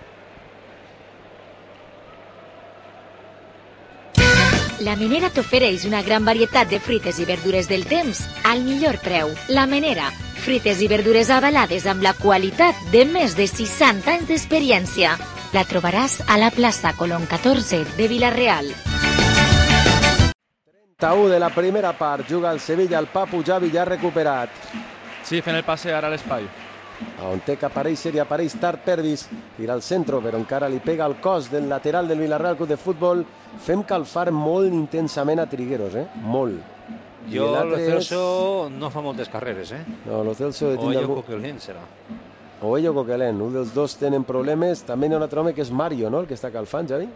La Menera t'ofereix una gran varietat de fruites i verdures del temps al millor preu. La Menera, fruites i verdures avalades amb la qualitat de més de seixanta anys d'experiència. La trobaràs a la plaça Colón catorze de Vila-real. trenta-u de la primera part, juga el Sevilla, el Papu Javi ja recuperat. Sí, fent el passe ara a l'espai. On té que aparèixer i apareix tard Pervis, tira al centre, però encara li pega el cos del lateral del Villarreal Club de Futbol. Fem calfar molt intensament a Trigueros, eh? Molt. Jo, lo Celso no fa moltes carreres, eh? No, lo Celso... O Ello Coquelin serà. O Ello Coquelin, un dels dos tenen problemes. També hi ha un altre home que és Mario, no?, el que està calfant, Javi?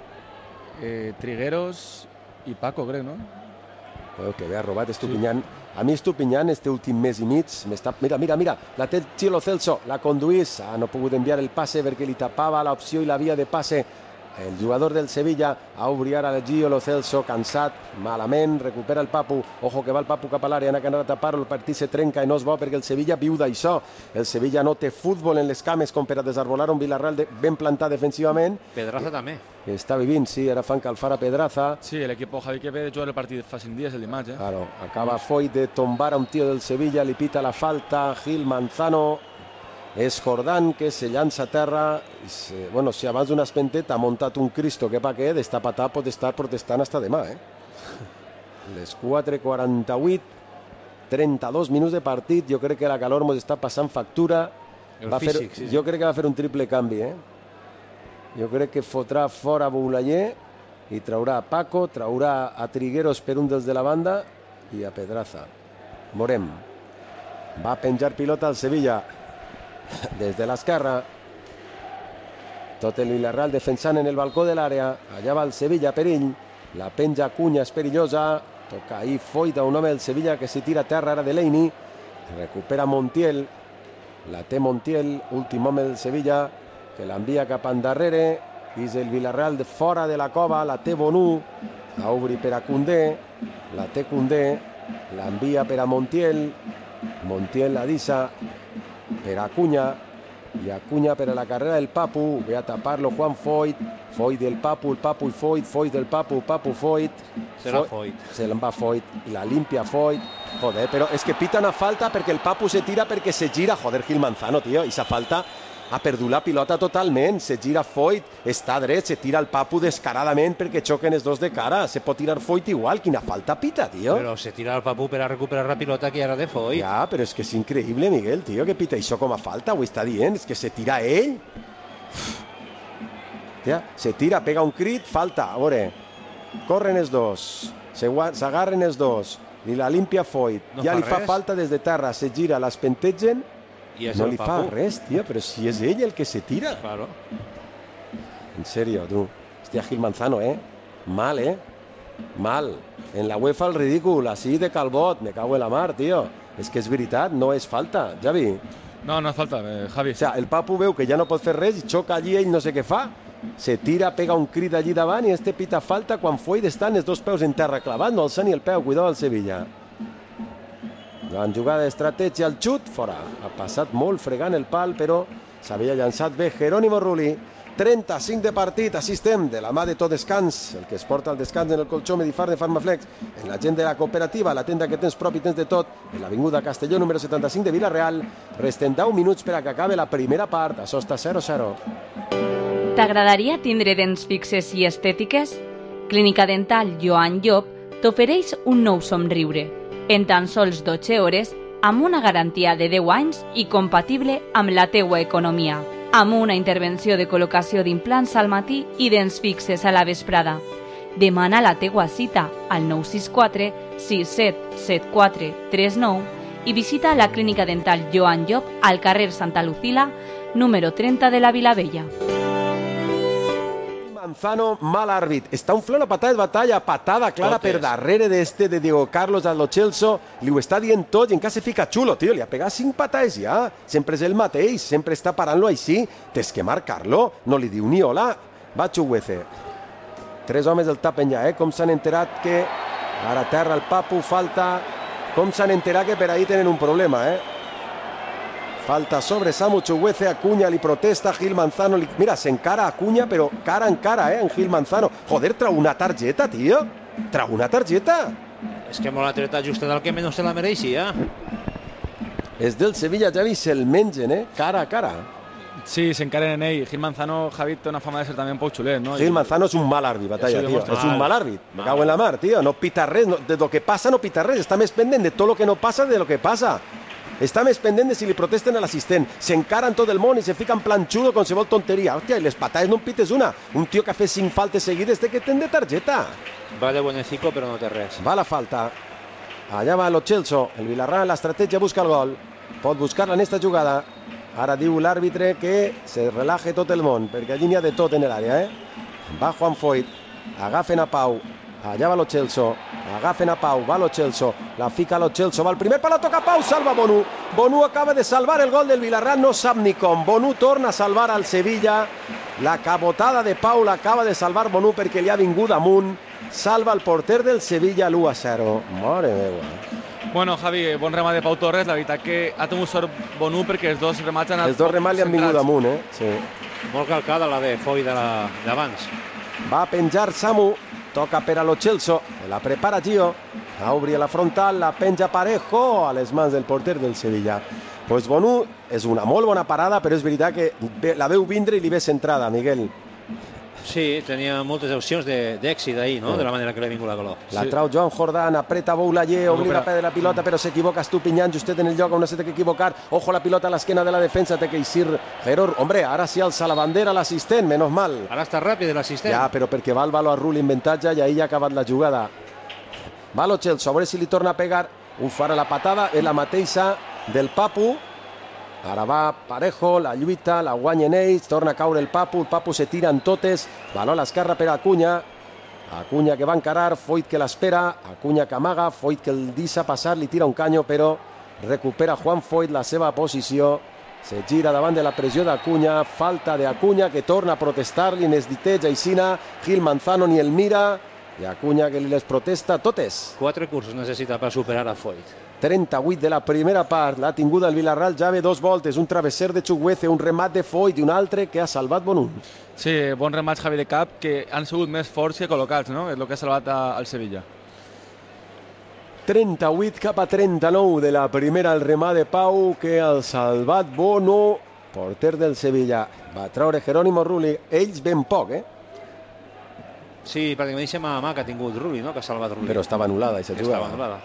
Eh, Trigueros i Paco, crec, no? Bueno, que bé, ha robat Estupiñán. A mi Estupiñán, este últim mes i mig, m'està... Mira, mira, mira, la té Chilo Celso, la conduís, ah, no ha pogut enviar el passe perquè li tapava l'opció i la via de passe el jugador del Sevilla. A obrir ara el Gio Lo Celso, cansat, malament, recupera el Papu, ojo que va el Papu cap a l'àrea, anar a anar a tapar-lo, el partit se trenca i no és bo perquè el Sevilla viu d'això. El Sevilla no té futbol en les cames com per a desarbolar un Villarreal de, ben plantat defensivament. Pedraza també. Està vivint, sí, ara fan calfar a Pedraza. Sí, el equipo Javi que ve de jugar el partit fa cinc dies, el dimarts, eh? Claro, acaba Foyt de tombar a un tío del Sevilla, li pita la falta, Gil Manzano, és Jordán que se llança a terra, se, bueno, si abans d'un espentet ha muntat un Cristo que pa què, d'estar patà pot estar protestant hasta demà, eh? Les quatre quaranta-vuit, trenta-dos minuts de partit, jo crec que la calor ens està passant factura. El va físic, fer, sí, sí. Jo crec que va fer un triple canvi, eh? Jo crec que fotrà fora Boulaye i traurà a Paco, traurà a Trigueros per un dels de la banda i a Pedraza. Morem. Va penjar pilota al Sevilla des de l'esquerra. Tot el Villarreal defensant en el balcó de l'àrea. Allà va el Sevilla, perill. La penja Acuña, és perillosa. Toca ahí Foyt a un home del Sevilla que s'hi tira a terra, ara de Delaney. Recupera Montiel. La té Montiel, últim home del Sevilla, que l'envia cap endarrere. És el Villarreal de fora de la cova. La té Bonú. A obrir per a Koundé. La té Koundé. L'envia per a Montiel. Montiel la deixa per a Acuña. I Acuña per a la carrera del Papu. Ve a tapar-lo Juan Foyt. Foyt del Papu, el Papu i Foyt. Foyt del Papu, Papu Foyt. Serà Foyt. Se l'en va Foyt. La limpia Foyt. Joder, però és que pita una falta perquè el Papu se tira perquè se gira. Joder, Gil Manzano, tio. I esa falta ha perdut la pilota totalment. Se gira Foyt, està dret, se tira el Papu descaradament perquè xoquen els dos de cara. Se pot tirar Foyt igual. Quina falta pita, tio. Però se tira el Papu per a recuperar la pilota que era de Foyt. Ja, però és que és increïble, Miguel, tio, que pita això com a falta. Ho està dient, és que se tira ell. Ja, se tira, pega un crit, falta. A veure, corren els dos, s'agarren els dos, i la limpia Foyt. No ja fa li fa res. falta des de terra, se gira, l'espentegen. I és No el li fa Papu. res, tio, però si és ell el que se tira. Claro. En serio, tu. Hòstia, Gil Manzano, eh? Mal, eh? Mal. En la UEFA el ridícul, així de calbot, me cago en la mar, tio. És que és veritat, no és falta, Javi. No, no falta, eh, Javi. O sea, el Papu veu que ja no pot fer res i xoca allí, ell no sé què fa. Se tira, pega un crit allí davant i este pita falta quan Foyt estan els dos peus en terra clavat, no alça ni el peu, cuidado al Sevilla. Gran jugada d'estratègia, el xut, fora. Ha passat molt fregant el pal, però s'havia llançat bé Jerónimo Rulli. trenta-cinc de partit, així estem, de la mà de Tot Descans, el que es porta al descans en el colxó Medifar de Farmaflex, en la gent de la cooperativa, la tenda que tens propi, tens de tot, en l'avinguda Castelló número setanta-cinc de Vila-real. Resten deu minuts per a que acabe la primera part, això està zero a zero. T'agradaria tindre dents fixes i estètiques? Clínica Dental Joan Llop t'ofereix un nou somriure, en tan sols dotze hores, amb una garantia de deu anys i compatible amb la teua economia, amb una intervenció de col·locació d'implants al matí i dents fixes a la vesprada. Demana la teua cita al nou sis quatre sis set set quatre tres nou i visita la Clínica Dental Joan Llop al carrer Santa Lucila, número trenta de la Vilavella. Manzano, mal àrbit. Està un flor la patada de batalla, patada clara per darrere d'este de Diego Carlos a Lo Celso. Li ho està dient tot i encara se fica xulo, tio. Li ha pegat cinc patades ja. Sempre és el mateix, sempre està parant-lo així. Tens que marcar-lo. No li diu ni hola. Va Chuguece. Tres homes el tapen ja, eh? Com s'han enterat que ara terra el Papu, falta. Com s'han enterat que per ahí tenen un problema, eh? Falta sobre Samu Chuguece, Acuña li protesta, Gil Manzano li... Mira, s'encara Acuña, però cara en cara, eh, en Gil Manzano. Joder, trau una targeta, tio. Trau una targeta. És que molt la treta justa del que menys se la mereixia. És del Sevilla, Javi, se'l mengen, eh? Cara a cara. Sí, s'encaren en ell. Gil Manzano, Javi, té una fama de ser també un poc xulet, no? Gil Manzano és un mal àrbit, batalla, tio. És un mal àrbit. Me cago en la mar, tio. No pita res. No, de lo que passa no pita res. Està més pendent de tot lo que no passa de lo que passa. Està més pendent de si li protesten a l'assistent. S'encara en tot el món i se fica en plan xudo qualsevol tonteria. Hòstia, i les patades no en pites una. Un tio que ha fet cinc faltes seguides de que ten de targeta. Va de buenecico, però no té res. Va la falta. Allà va Lo Celso. El Villarreal, l'estratègia busca el gol. Pot buscar-la en esta jugada. Ara diu l'àrbitre que se relaje tot el món, perquè allí n'hi ha de tot en l'àrea, eh? Va Juan Foyt. Agafen a Pau. Allà va Lo Celso, agafen a Pau, va Lo Celso, la fica Lo Celso, va el primer pal, la toca Pau, salva Bonu. Bonu acaba de salvar el gol del Villarreal, no sap ni com. Bonu torna a salvar al Sevilla. La cabotada de Pau l'acaba de salvar Bonu perquè li ha vingut amunt. Salva el porter del Sevilla l'u a zero. Mare meva. Bueno, Javi, bon remat de Pau Torres. La veritat que ha tingut sort Bonu perquè els dos remats han anat... Els dos remats li han vingut amunt, eh? Sí. Molt calcada la de Foy d'abans. Va a penjar Samu. Toca per a Lo Celso, la prepara Gio, a obrir la frontal, la penja Parejo a les mans del porter del Sevilla. Pues Bonu és una molt bona parada, però és veritat que la veu vindre i li ve centrada, Miguel. Sí, tenia moltes opcions d'èxit ahir, no? De la manera que li ha vingut la gol. La trau Joan Jordán, apreta Boulaye, obliga a perdre la pilota, però s'equivoca Estupiñán, justet en el lloc on no s'ha de equivocar. Ojo la pilota a l'esquena de la defensa, té que eixir Geror. Hombre, ara sí alça la bandera l'assistent, menos mal. Ara està ràpid l'assistent. Ja, però perquè va el balo a Rulli en avantatge i ahir ja ha acabat la jugada. Va Lo Celso, a veure si li torna a pegar. Un farà la patada, és la mateixa del Papu. Ara va Parejo, la lluita, la guanyen ells, torna a caure el Papu, el Papu se tira en totes, baló a l'esquerra per a Acuña, Acuña que va encarar, Foyt que l'espera, Acuña que amaga, Foyt que el deixa passar, li tira un canyo, però recupera Juan Foyt la seva posició, se gira davant de la pressió d'Acuña, falta d'Acuña que torna a protestar-li en esditeig aixina, Gil Manzano ni el mira, i Acuña que li les protesta totes. Quatre cursos necessita per superar a Foyt. trenta-vuit de la primera part, l'ha tinguda el Villarreal ja ve dos voltes, un travesser de Chuguece, un remat de Foyt i un altre que ha salvat Bonu. Sí, bons remats Javi de cap que han sigut més forts que col·locats, no? És el que ha salvat a, al Sevilla. trenta-vuit cap a trenta-nou de la primera, el remat de Pau que ha salvat Bonu, porter del Sevilla. Va traure Jerónimo Rulli, ells ben poc, eh? Sí, perquè me deixem a mà que ha tingut Rulli, no? Que ha salvat Rulli. Però estava anul·lada, aquesta jugada. Estava anul·lada.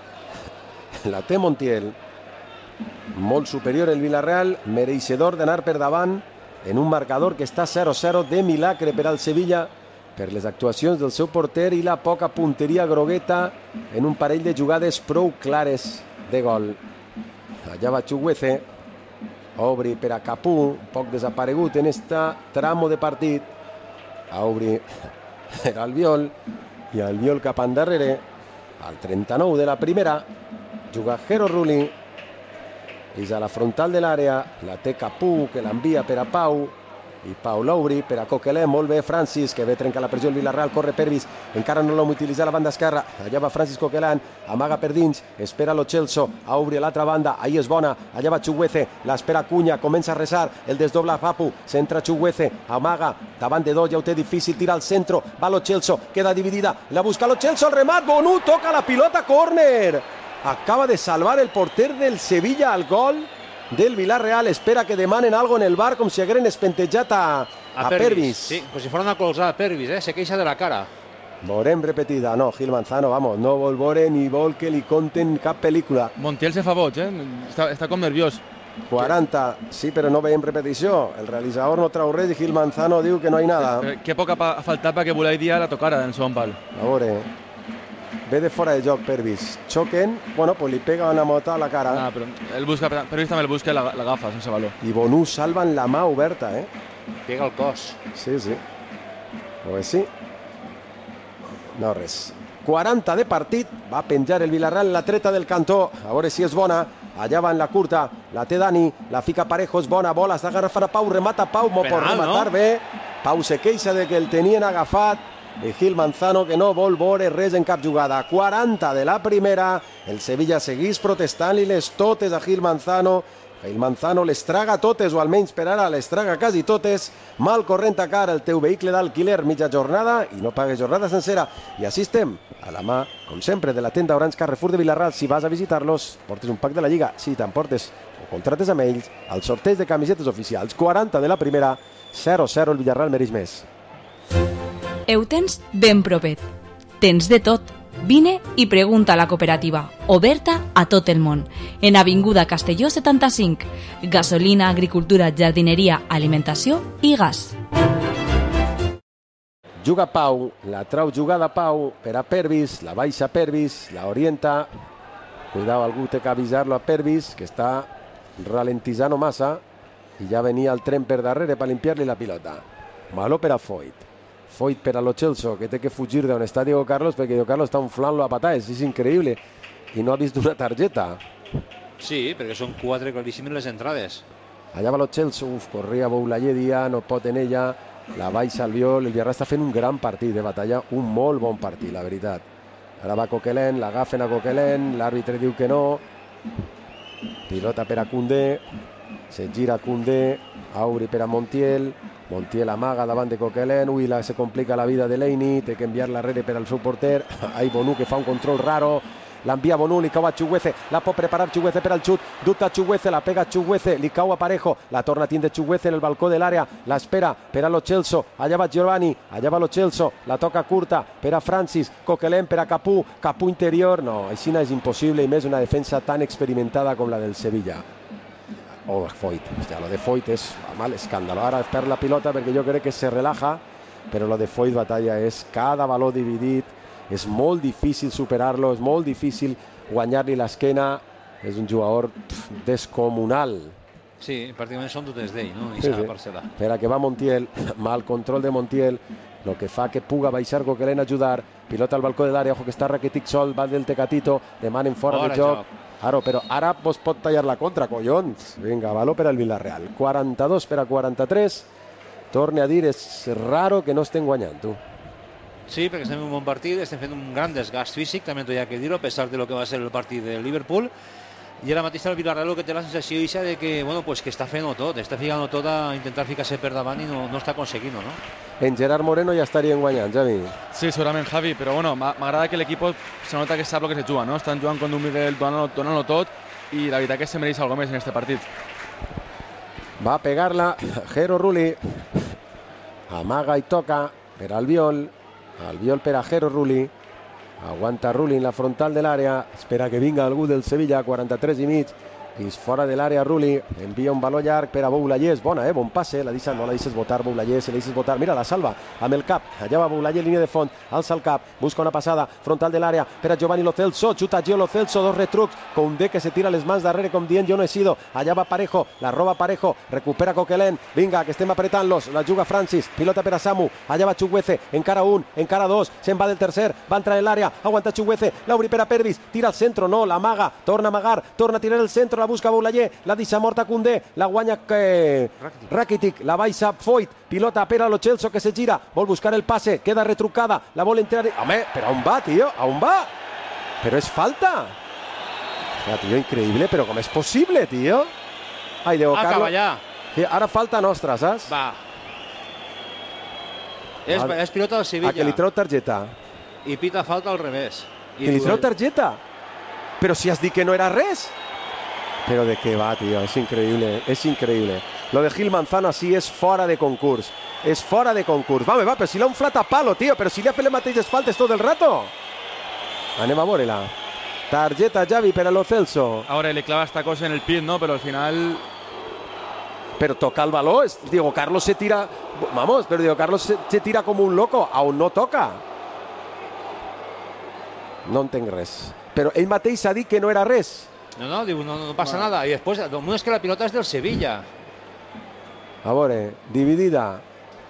La té Montiel, molt superior el Villarreal, mereixedor d'anar per davant en un marcador que està zero a zero de milagre per al Sevilla per les actuacions del seu porter i la poca punteria grogueta en un parell de jugades prou clares de gol. Allà va Chuguece, obri per a Capú, poc desaparegut en este tramo de partit, a obrir per Albiol i Albiol cap endarrere al trenta-nou de la primera. Juga Jero Rulli, és a la frontal de l'àrea, la té Capú, que l'envia per a Pau, i Pau Lauri per a Coquelin, molt bé Francis, que ve trencar la pressió el Villarreal, corre Pervis, encara no l'hem utilitzat a la banda esquerra, allà va Francis Coquelin, amaga per dins, espera lo Celso, obri a l'altra banda, ahí és bona, allà va Chuguece, l'espera Cunha, comença a resar, el desdobla Papu, centra Chuguece, amaga, davant de dos, ja ho té difícil, tira al centro, va lo Celso, queda dividida, la busca lo Celso, el remat, Bonú, toca la pilota, córner, acaba de salvar el porter del Sevilla al gol del Villarreal, espera que demanen algo en el bar com si hagueren espentejat a, a, a Pervis. Pervis. Sí, com si fora una colzada a Pervis, eh? Se queixa de la cara. Veurem repetida, no, Gil Manzano, vamos, no vol veure ni vol que li conten cap pel·lícula. Montiel se fa boig, eh? Està, està com nerviós. quaranta, sí, però no veiem repetició. El realitzador no trau res i Gil Manzano diu que no hi nada. Eh, que poc ha faltat perquè Boulaye Dia la tocara en el segon pal. A veure, ve de fora de joc Pervis, xoquen, bueno, pues li pega una mota a la cara. Ah, però el busca, Pervis també el busca i l'agafa sense valor. I Bonú salva en la mà oberta, eh? Pega el cos. Sí, sí. Pues sí. No, res. quaranta de partit, va penjar el Villarreal la treta del cantó, a veure si és bona, allà va en la curta, la té Dani, la fica Parejo, és bona, bola, està agafant a Pau, remata Pau, mo pot rematar no? bé, Pau se queixa de que el tenien agafat, i Gil Manzano que no vol veure res en cap jugada. quaranta de la primera, el Sevilla seguís protestant-li les totes a Gil Manzano, Gil Manzano les traga totes, o almenys per ara les traga quasi totes, mal corrent a cara el teu vehicle d'alquiler mitja jornada i no pagues jornada sencera. I així estem, a la mà, com sempre, de la tenda Orange Carrefour de Vilarral. Si vas a visitar-los, portes un pack de la Lliga. Si t'emportes o contrates amb ells, al sorteig de camisetes oficials. quaranta de la primera, zero zero el Villarreal mereix més. Ho tens ben propet. Tens de tot. Vine i pregunta a la cooperativa, oberta a tot el món, en Avinguda Castelló setanta-cinc. Gasolina, agricultura, jardineria, alimentació i gas. Juga Pau, la trau jugada Pau per a Pervis, la baixa Pervis, la orienta. Cuidado, algú té que avisar-lo a Pervis, que està ralentitzant massa i ja venia el tren per darrere per limpiar-li la pilota. Malo per a Foyt. Foyt per a lo Celso, que té que fugir d'on està Diego Carlos, perquè Diego Carlos està inflant-lo a patades, és increïble, i no ha vist una targeta. Sí, perquè són quatre claríssimes les entrades. Allà va lo Celso, uf, corria Boulaye Dia, no pot en ella, la baixa Albiol, el Villarreal està fent un gran partit de batalla, un molt bon partit, la veritat. Ara va Coquelin, l'agafen a Coquelin, l'àrbitre diu que no, pilota per a Koundé, se gira Koundé, Auri per a Montiel, Montiel amaga davant de Coquelin, ui, la, se complica la vida de Leini, té que enviar-la darrere per al seu porter, ai, Bonú que fa un control raro, l'envia Bonú, li cau a Chuguece, la pot preparar Chuguece per al xut, dubta Chuguece, la pega Chuguece, li cau a Parejo, la torna a tindre Chuguece en el balcó de l'àrea, l'espera per a lo Celso, allà va Giovanni, allà va lo Celso, la toca curta per a Francis, Coquelin per a Capú, Capú interior, no, així no és impossible, i més una defensa tan experimentada com la del Sevilla. Oh, Foyt, hòstia, lo de Foyt és mal escàndalo, ara perd la pilota perquè jo crec que se relaja, però lo de Foyt batalla és cada valor dividit, és molt difícil superar-lo, és molt difícil guanyar-li l'esquena, és un jugador pff, descomunal. Sí, pràcticament són totes d'ell, no? I Sí, s'ha sí. parcel·la. Per a que va Montiel, mal control de Montiel, lo que fa que puga baixar Coquelin a ajudar, pilota al balcó de l'àrea, ojo que està Rakitic sol, va del Tecatito, demanen fora Fora de joc. joc. Ara, però ara vos pot tallar la contra, collons. Vinga, valor per al Villarreal. quaranta-dos per a quaranta-tres. Torne a dir, és raro que no estem guanyant, tu. Sí, perquè estem en un bon partit, estem fent un gran desgast físic, també t'ho hi ha que dir-ho, a pesar de lo que va ser el partit de Liverpool. I ara mateix el Villarreal lo que té la sensació ixa de que, bueno, pues que està fent-ho tot, està ficant-ho tot a intentar ficar-se per davant i no, no està aconseguint-ho, no? En Gerard Moreno ja estarien guanyant, Javi. Sí, segurament, Javi, però bueno, m'agrada que l'equip se nota que sap el que se juga, no? Estan jugant con un Miguel, donant-lo donant tot, i la veritat que se mereix alguna més en este partit. Va a pegar-la Jero Rulli. Amaga i toca per Albiol. Albiol per a Jero Rulli. Aguanta Rulli en la frontal de l'àrea. Espera que vinga algú del Sevilla. quaranta-tres i mig. I fora de l'àrea Rulli. Envia un baló llarg per a Boulaye. És bona, eh? Bon passe. La deixa, no la deixes botar, Boulaye. Se la deixes botar. Mira, la salva amb el cap. Allà va Boulaye, línia de fons. Alça el cap. Busca una passada. Frontal de l'àrea per a Giovanni Lo Celso. Xuta Gio Lo Celso. Dos retrucs. Koundé que se tira les mans darrere com dient jo no he sido. Allà va Parejo. La roba Parejo. Recupera Coquelin. Vinga, que estem apretant-los. La juga Francis. Pilota per a Samu. Allà va Chuguece. Encara un. Encara dos. Se'n va del tercer. Va entrar en l'àrea. Aguanta Chuguece. Lauri per a Pervis. Tira al centro. No. L'amaga. Torna a amagar. Torna a tirar el centro. La busca Boulayer, la deixa morta Koundé, la guanya eh, Rakitic, la baixa Foyt, pilota per a Lo Celso que se gira, vol buscar el passe, queda retrucada, la vol entrar... Home, però on va, tio? On va? Però és falta. Ja, tio, increïble, però com és possible, tio? Ai, Déu, Acaba Carlos. ja. Sí, ara falta nostra, saps? Va. És, Vale. és pilota del Sevilla. A que li treu targeta. I pita falta al revés. I Que li tu- treu targeta. Però si has dit que no era res. Però de què va, tio? És increïble, és increïble. Lo de Gil Manzano així és fora de concurs. És fora de concurs. Va, va, però si l'ha inflat a palo, tio. Però si li ha fet les mateixes faltes tot el rato. Anem a veure-la. Targeta Xavi per a Lo Celso. Ahora le clava esta cosa en el pie, ¿no? Pero al final... Pero toca el balón. Diego Carlos se tira... Vamos, pero Diego Carlos se, se tira como un loco. Aún no toca. No entenc res. Però ell mateix ha dit que no era res. No, no, digo, no, no pasa nada. Y después, no es que la pilota es del Sevilla. A veure, dividida.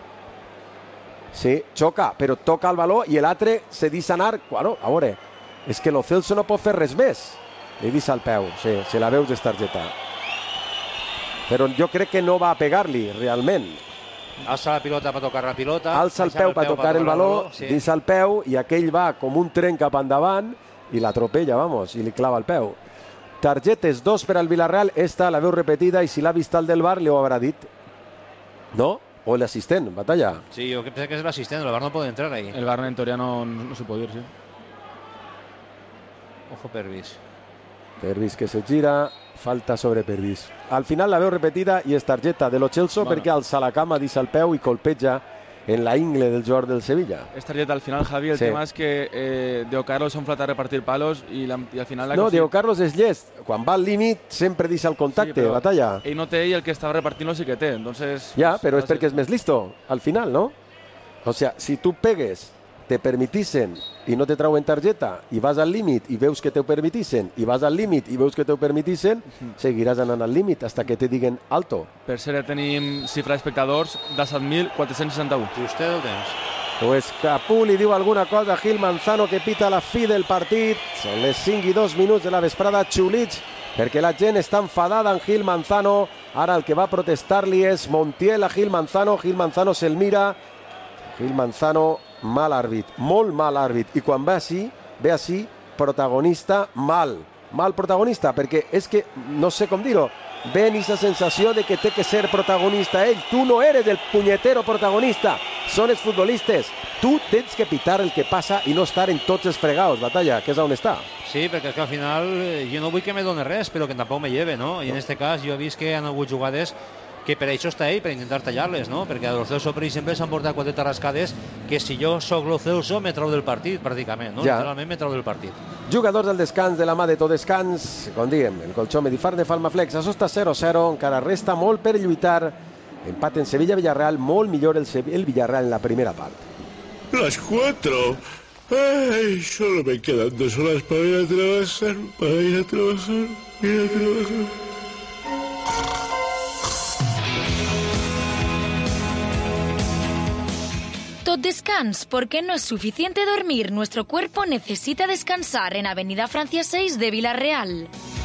Sí, xoca, però toca el baló i l'altre se deixa anar. Bueno, a veure, és que Lo Celso no pot fer res més. Li deixa el peu, sí, se la veus de targeta. Però jo crec que no va a pegar-li, realment. Alza la pilota per tocar la pilota. Alça el peu per tocar el baló, sí. deixa el peu i aquell va com un tren cap endavant i l'atropella, vamos, i li clava el peu. Targetes dos per al Villarreal, esta la veu repetida i si l'ha vist el del bar li ho haurà dit. ¿No? O el asistente, Batalla. Sí, yo pensé que es el asistente, el V A R no puede entrar ahí. El V A R en teoría no, no se puede ir, sí. Ojo Pervis. Pervis que se gira, falta sobre Pervis. Al final la veu repetida i és targeta de Lo Celso Bueno. perquè alça la cama, deixa el peu i colpeja en la ingle del jugador del Sevilla. Es tarjeta al final, Javi. El Sí. tema es que eh, Diego Carlos son flata a repartir palos y, la, y al final la No, cosa- Diego Carlos és llest. Quan va al límit sempre deixa el contacte, Sí, però Batalla. ell no té i el que estava repartint sí que té. Entonces, Ja, pues, però és va ser- perquè és més listo, al final, no? O sea, si tu pegues, te permitissen i no te trauen targeta i vas al límit i veus que te ho permitissen i vas al límit i veus que te ho permitissen, seguiràs anant al límit hasta que te diguen alto. Per cert, tenim xifra d'espectadors de set mil quatre-cents seixanta-u. Si usted el temps. Pues Capú li diu alguna cosa a Gil Manzano que pita la fi del partit. Són les cinc i dos minuts de la vesprada, xulits, perquè la gent està enfadada amb Gil Manzano. Ara el que va protestar-li és Montiel a Gil Manzano. Gil Manzano se'l mira. Gil Manzano, mal àrbit, molt mal àrbit. I quan ve així, ve així, protagonista mal. Mal protagonista, perquè és que, no sé com dir-ho, ven esa sensació de que té que ser protagonista ell. Tu no eres el punyetero protagonista, són els futbolistes. Tu tens que pitar el que passa i no estar en tots els fregados, Batalla, que és on està. Sí, perquè és que al final eh, jo no vull que me doni res, però que tampoc me lleve, no? I en este cas jo he vist que han hagut jugades que per això està ell, per intentar tallar-les, no? Perquè a Lo Celso, per exemple, s'han portat quatre tarrascades que si jo sóc Lo Celso me trau del partit, pràcticament, no? Ja. Literalment me trau del partit. Jugadors del descans de la mà de tot descans, com diem, el colchó Medifarne Falmaflex, això està zero zero, encara resta molt per lluitar. Empat en Sevilla-Villarreal, molt millor el, Sevi- el Villarreal en la primera part. Las cuatro. Ay, solo me quedan dos horas para ir a trabajar, para ir a trabajar, ir a trabajar. Tot descans, porque no es suficiente dormir. Nuestro cuerpo necesita descansar en Avenida Francia seis de Villarreal.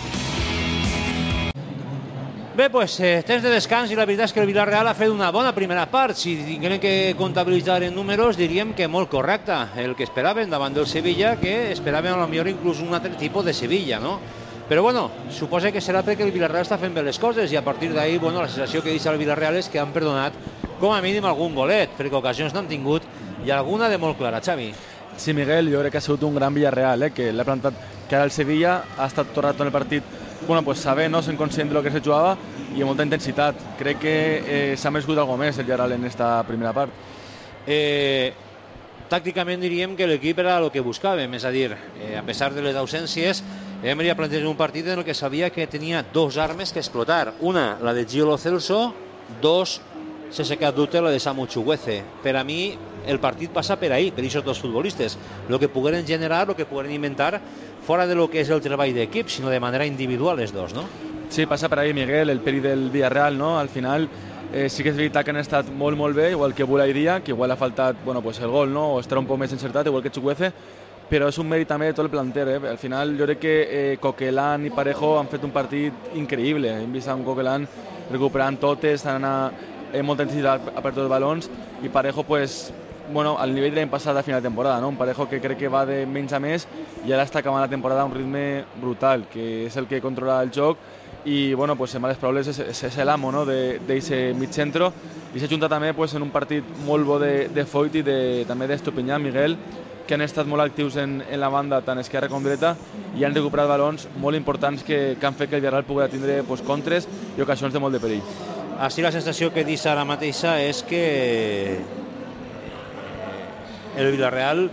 Bé, doncs, eh, temps de descans i la veritat és que el Villarreal ha fet una bona primera part. Si tinguem que comptabilitzar en números, diríem que molt correcta. El que esperaven davant del Sevilla, que esperaven a lo millor inclús un altre tipus de Sevilla, no? Però bueno, suposa que serà perquè el Villarreal està fent bé les coses i a partir d'ahir, bueno, la sensació que deixa el Villarreal és que han perdonat com a mínim algun golet, perquè ocasions n'han tingut i alguna de molt clara, Xavi. Sí, Miguel, jo crec que ha sigut un gran Villarreal, eh, que l'ha plantat cara al Sevilla, ha estat tot el rato en el partit, bueno, pues saber, no, sent conscient de lo que se jugava i amb molta intensitat. Crec que eh, s'ha merescut algo més el Villarreal en esta primera part. Eh, tàcticament diríem que l'equip era el que buscàvem, és a dir, eh, a pesar de les ausències, Emery ha plantejat un partit en el que sabia que tenia dos armes que explotar. Una, la de Gio Lo Celso, dos, sense cap dubte, la de Samu Chukwueze. Per a mi, el partit passa per ahí, per aquests dos futbolistes. Lo que pogueren generar, lo que pogueren inventar, fora de lo que és el treball d'equip, sinó de manera individual els dos, no? Sí, passa per ahí, Miguel, el peri del Villarreal, no? Al final eh, sí que és veritat que han estat molt, molt bé, igual que Boulaye, que igual ha faltat, bueno, pues el gol, no? O estar un poc més encertat, igual que Chukwueze, però és un mèrit també de tot el planter. Eh? Al final jo crec que eh, Coquelin i Parejo han fet un partit increïble. Hem vist un Coquelin recuperant totes, estan a, a molta intensitat a per tots els balons, i Parejo, pues, bueno, al nivell de l'any passat a final de temporada, no? Un Parejo que crec que va de menys a més i ara està acabant la temporada a un ritme brutal, que és el que controla el joc, i bueno, pues, en males paraules és, és, és l'amo, no? d'aquest mig centro, i s'ajunta també pues, en un partit molt bo de, de Foyt i de, també d'Estupinyà, Miguel, que han estat molt actius en, en la banda tant esquerra com dreta i han recuperat balons molt importants que, que han fet que el Villarreal pugui tindre pues, contres i ocasions de molt de perill. Així la sensació que dius ara mateixa és que el Villarreal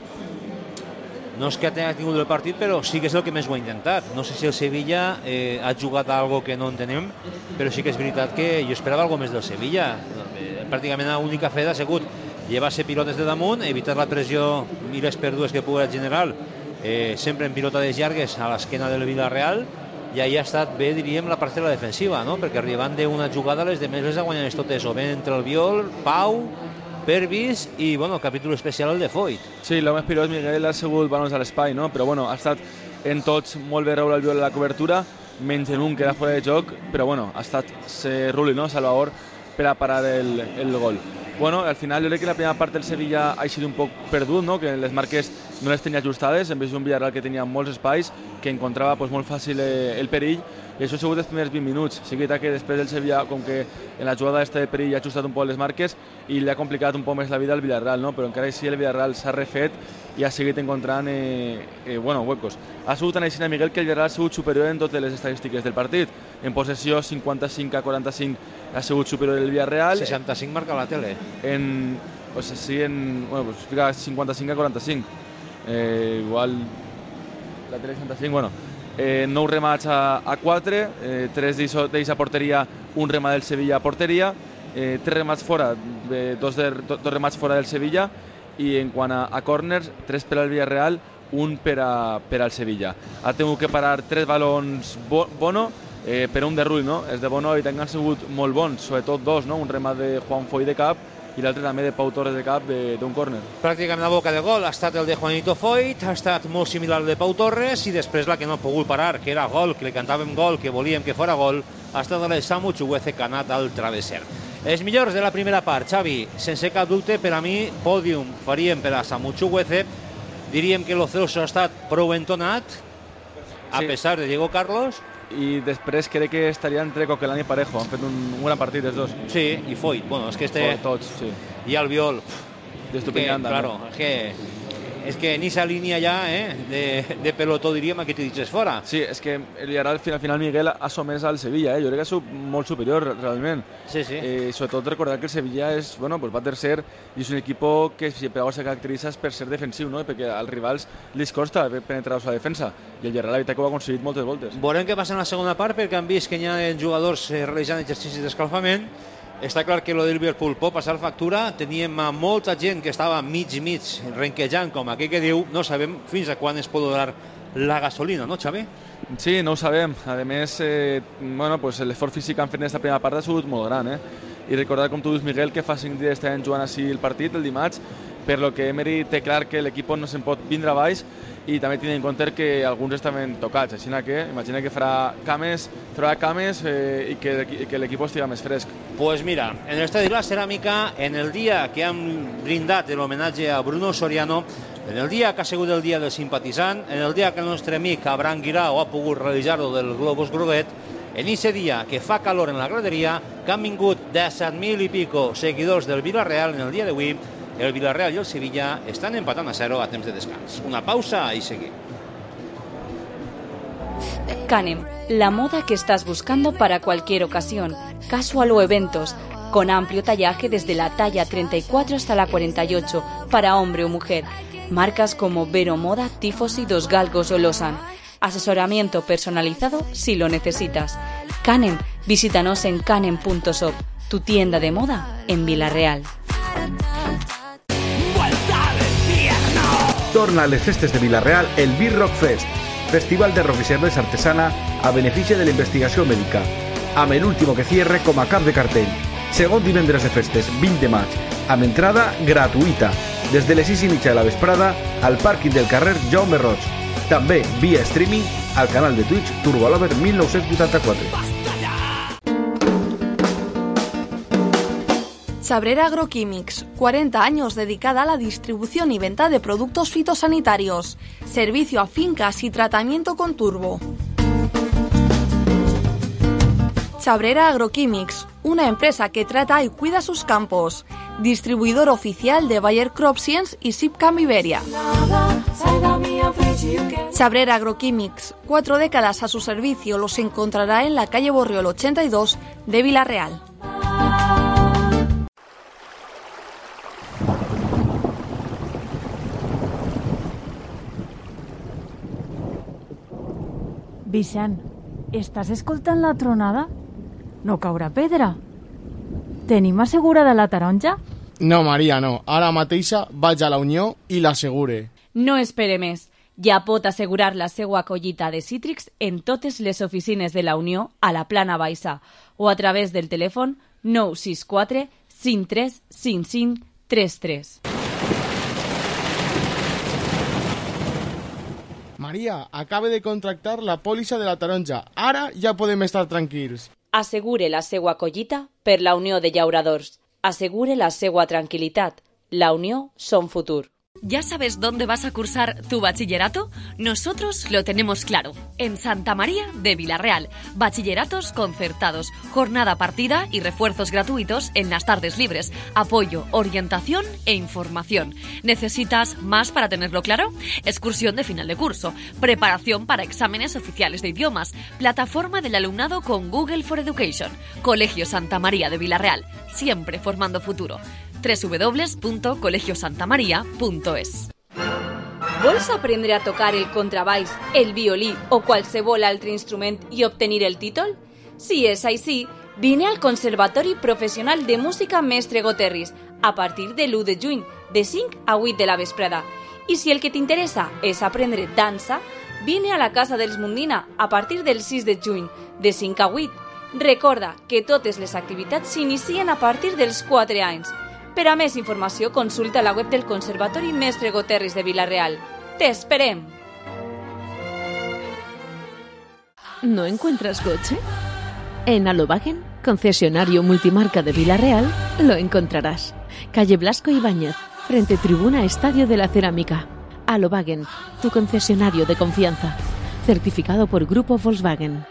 no és que ha tingut el partit, però sí que és el que més ho ha intentat. No sé si el Sevilla eh, ha jugat a algo que no entenem, però sí que és veritat que jo esperava algo més del Sevilla. Eh, pràcticament l'única feta ha sigut llevar-se pilotes de damunt, evitar la pressió mires perdudes que pugui generar, eh, sempre en pilotades llargues a l'esquena del Villarreal, i ahir ha estat bé, diríem, la parcel·la defensiva, no? Perquè arribant d'una jugada les demés les ha guanyat totes, o bé entre el Viol, Pau, Pervis i, bueno, capítol especial el de Foyt. Sí, l'home més pilós, Miguel, ha sigut balons a l'espai, no? Però, bueno, ha estat en tots molt bé Raúl Albiol a la cobertura, menys en un que era fora de joc, però, bueno, ha estat Rulli, no? Salvador, per a parar el, el gol. Bueno, al final jo crec que la primera part del Sevilla ha sigut un poc perdut, no? Que les marques no les tenia ajustades, en vez d'un Villarreal que tenia molts espais, que encontrava pues, molt fàcil eh, el perill, i això ha sigut els primers vint minuts. Sí que, que després del Sevilla, com que en la jugada esta de perill ha ajustat un poc les marques i li ha complicat un poc més la vida al Villarreal, no? Però encara així el Villarreal s'ha refet i ha seguit encontrant eh, eh, bueno, huecos. Ha sigut tan així, Miguel, que el Villarreal ha sigut superior en totes les estadístiques del partit. En possessió, cinquanta-cinc a quaranta-cinc ha sigut superior el Villarreal. seixanta-cinc marca la tele. En, pues sí, en, bueno, pues fica cinquanta-cinc a quaranta-cinc. Eh, igual la tele seixanta-cinc, bueno. Eh, nou remats a, a quatre, eh, tres d'ells a porteria, un remat del Sevilla a porteria, eh, tres remats fora, eh, dos, de, dos remats fora del Sevilla, i en quant a, a corners, tres per al Villarreal, un per, a, per al Sevilla. Ha tingut que parar tres balons bo, Bono, eh, per un de Rui, no? Els de Bono han sigut molt bons, sobretot dos, no? Un remat de Juan Foyt de cap i l'altre també de Pau Torres de cap d'un córner. Pràcticament la boca de gol ha estat el de Juanito Foyt, ha estat molt similar al de Pau Torres, i després la que no ha pogut parar, que era gol, que li cantàvem gol, que volíem que fora gol, ha estat el de Samu Chukwueze, que ha anat al travesser. Els millors de la primera part, Xavi, sense cap dubte, per a mi, pòdium faríem per a Samu Chukwueze. Diríem que Lo Celso ha estat prou entonat, a sí. pesar de Diego Carlos. I després crec que estaria entre Coquelin i Parejo, han fet un, un gran partit els dos. Sí, i Foyt, bueno, és que este... Tots, sí. I Albiol. D'Estupinyà, claro, és que... és que en esa línia ja, eh, de, de pelotó, diríem, aquí te ditges fora. Sí, és que el Villarreal, al final, Miguel, ha somès al Sevilla, eh? Jo crec que és molt superior, realment. Sí, sí. Eh, sobretot recordar que el Sevilla és, bueno, pues va tercer i és un equip que sempre se caracteritza per ser defensiu, no? Perquè als rivals li costa penetrar a la defensa, i el Villarreal, la veritat, que ho ha aconseguit moltes voltes. Veurem què passa en la segona part, perquè han vist que hi ha jugadors realitzant exercicis d'escalfament. Està clar que lo del Liverpool pot passar factura. Teníem molta gent que estava mig-mig renquejant, com aquell que diu. No sabem fins a quan es pot donar la gasolina, no, Xavi? Sí, no ho sabem. A més, eh, bueno, pues l'esforç físic que han fet en aquesta primera part ha sigut molt gran, eh? I recordar, com tu dius, Miguel, que fa cinc dies estaven jugant així el partit, el dimarts, per lo que Emery té clar que l'equip no se'n pot vindre a baix, i també tenint en compte que alguns estaven tocats, així que imagina que farà cames, trobarà cames eh, i que, i que l'equip estigui més fresc. Pues mira, en l'estadi de la Ceràmica, en el dia que han brindat l'homenatge a Bruno Soriano, en el dia que ha sigut el dia del simpatitzant, en el dia que el nostre amic Abraham Guirao ha pogut realitzar-ho del Globus Groguet, en aquest dia que fa calor en la graderia, que han vingut disset mil i pico seguidors del Villarreal en el dia d'avui, el Villarreal y el Sevilla están empatando a cero a temps de descans. Una pausa y seguimos. Canem, la moda que estás buscando para cualquier ocasión, casual o eventos, con amplio tallaje desde la talla treinta y cuatro hasta la cuarenta y ocho, para hombre o mujer. Marcas como Vero Moda, Tifosi, Dos Galgos o Losan. Asesoramiento personalizado si lo necesitas. Canem, visítanos en canem punto shop, tu tienda de moda en Villarreal. Torna a les festes de Villarreal el Beer Rock Fest, festival de rock i cervesa artesana a benefici de la investigació mèdica, amb l'último que cierre com a cap de cartell. Segon divendres de festes, vint de maig, amb entrada gratuïta. des de les sis i mitja de la vesprada al pàrquing del carrer Jaume Roig. També via streaming al canal de Twitch Turbolover mil nou-cents vuitanta-quatre. Chabrera Agroquímics, cuarenta años dedicada a la distribución y venta de productos fitosanitarios, servicio a fincas y tratamiento con turbo. Chabrera Agroquímics, una empresa que trata y cuida sus campos, distribuidor oficial de Bayer Crop Science y Sipcam Iberia. Chabrera Agroquímics, cuatro décadas a su servicio, los encontrará en la calle Borriol ochenta y dos de Villarreal. Vicent, estàs escoltant la tronada? No caurà pedra? Tenim assegurada la taronja? No, Maria, no. Ara mateixa vaig a la Unió i l'assegure. No espere més. Ja pot assegurar la seva collita de cítrics en totes les oficines de la Unió a la Plana Baixa o a través del telèfon nou sis quatre cinc tres cinc cinc tres tres. Maria, acabe de contractar la pòlissa de la taronja. Ara ja podem estar tranquils. Assegure la seva collita per la Unió de Llauradors. Asegure la seva tranquilitat. La Unió son futur. ¿Ya sabes dónde vas a cursar tu bachillerato? Nosotros lo tenemos claro. En Santa María de Villarreal. Bachilleratos concertados, jornada partida y refuerzos gratuitos en las tardes libres. Apoyo, orientación e información. ¿Necesitas más para tenerlo claro? Excursión de final de curso. Preparación para exámenes oficiales de idiomas. Plataforma del alumnado con Google for Education. Colegio Santa María de Villarreal. Siempre formando futuro. doble u doble u doble u punto colegio santa maria punto es. Vols aprendre a tocar el contrabaix, el violí o qualsevol altre instrument i obtenir el títol? Si és així, vine al Conservatori Professional de Música Mestre Goterris a partir de l'u de juny, de cinc a vuit de la vesprada. I si el que t'interessa és aprendre dansa, vine a la Casa dels Mundina a partir del sis de juny, de cinc a vuit. Recorda que totes les activitats s'inicien a partir dels quatre anys. Per a més informació, consulta la web del Conservatori Mestre Goterris de Villarreal. ¡Te esperem! ¿No encuentras coche? En Alobagen, concesionario multimarca de Villarreal, lo encontrarás. Calle Blasco Ibáñez, frente Tribuna Estadio de la Cerámica. Alobagen, tu concesionario de confianza. Certificado por Grupo Volkswagen.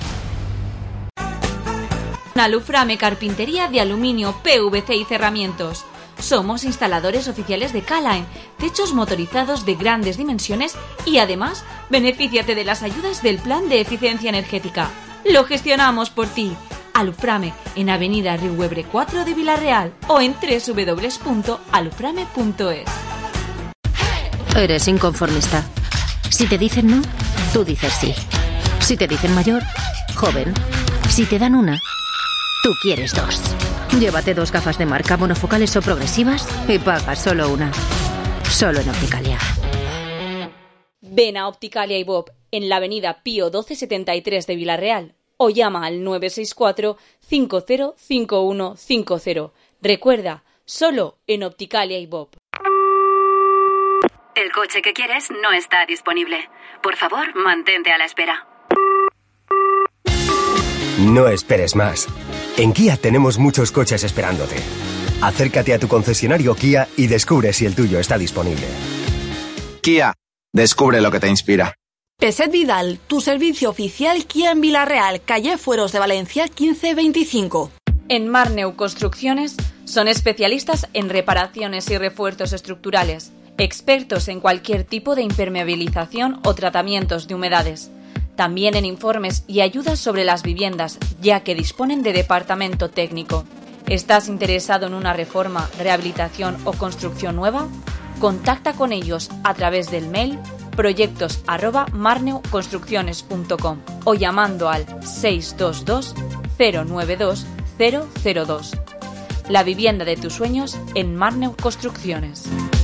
Aluframe Carpintería de Aluminio, P V C y Cerramientos. Somos instaladores oficiales de K-Line, techos motorizados de grandes dimensiones y además, benefíciate de las ayudas del Plan de Eficiencia Energética. Lo gestionamos por ti. Aluframe en Avenida Riuebre cuatro de Villarreal o en doble u doble u doble u punto aluframe punto es. Eres inconformista. Si te dicen no, tú dices sí. Si te dicen mayor, joven. Si te dan una, tú quieres dos. Llévate dos gafas de marca monofocales o progresivas y paga solo una. Solo en Opticalia. Ven a Opticalia y Bob en la avenida Pío doce setenta y tres de Villarreal o llama al nueve seis cuatro cinco cero cinco uno cinco cero. Recuerda, solo en Opticalia y Bob. El coche que quieres no está disponible. Por favor, mantente a la espera. No esperes más. En Kia tenemos muchos coches esperándote. Acércate a tu concesionario Kia y descubre si el tuyo está disponible. Kia, descubre lo que te inspira. Peset Vidal, tu servicio oficial Kia en Villarreal, calle Fueros de Valencia quince veinticinco. En Marneu Construcciones son especialistas en reparaciones y refuerzos estructurales, expertos en cualquier tipo de impermeabilización o tratamientos de humedades. También en informes y ayudas sobre las viviendas, ya que disponen de departamento técnico. ¿Estás interesado en una reforma, rehabilitación o construcción nueva? Contacta con ellos a través del mail proyectos arroba marneuconstrucciones punto com o llamando al seis dos dos cero nueve dos cero cero dos. La vivienda de tus sueños en Marneu Construcciones.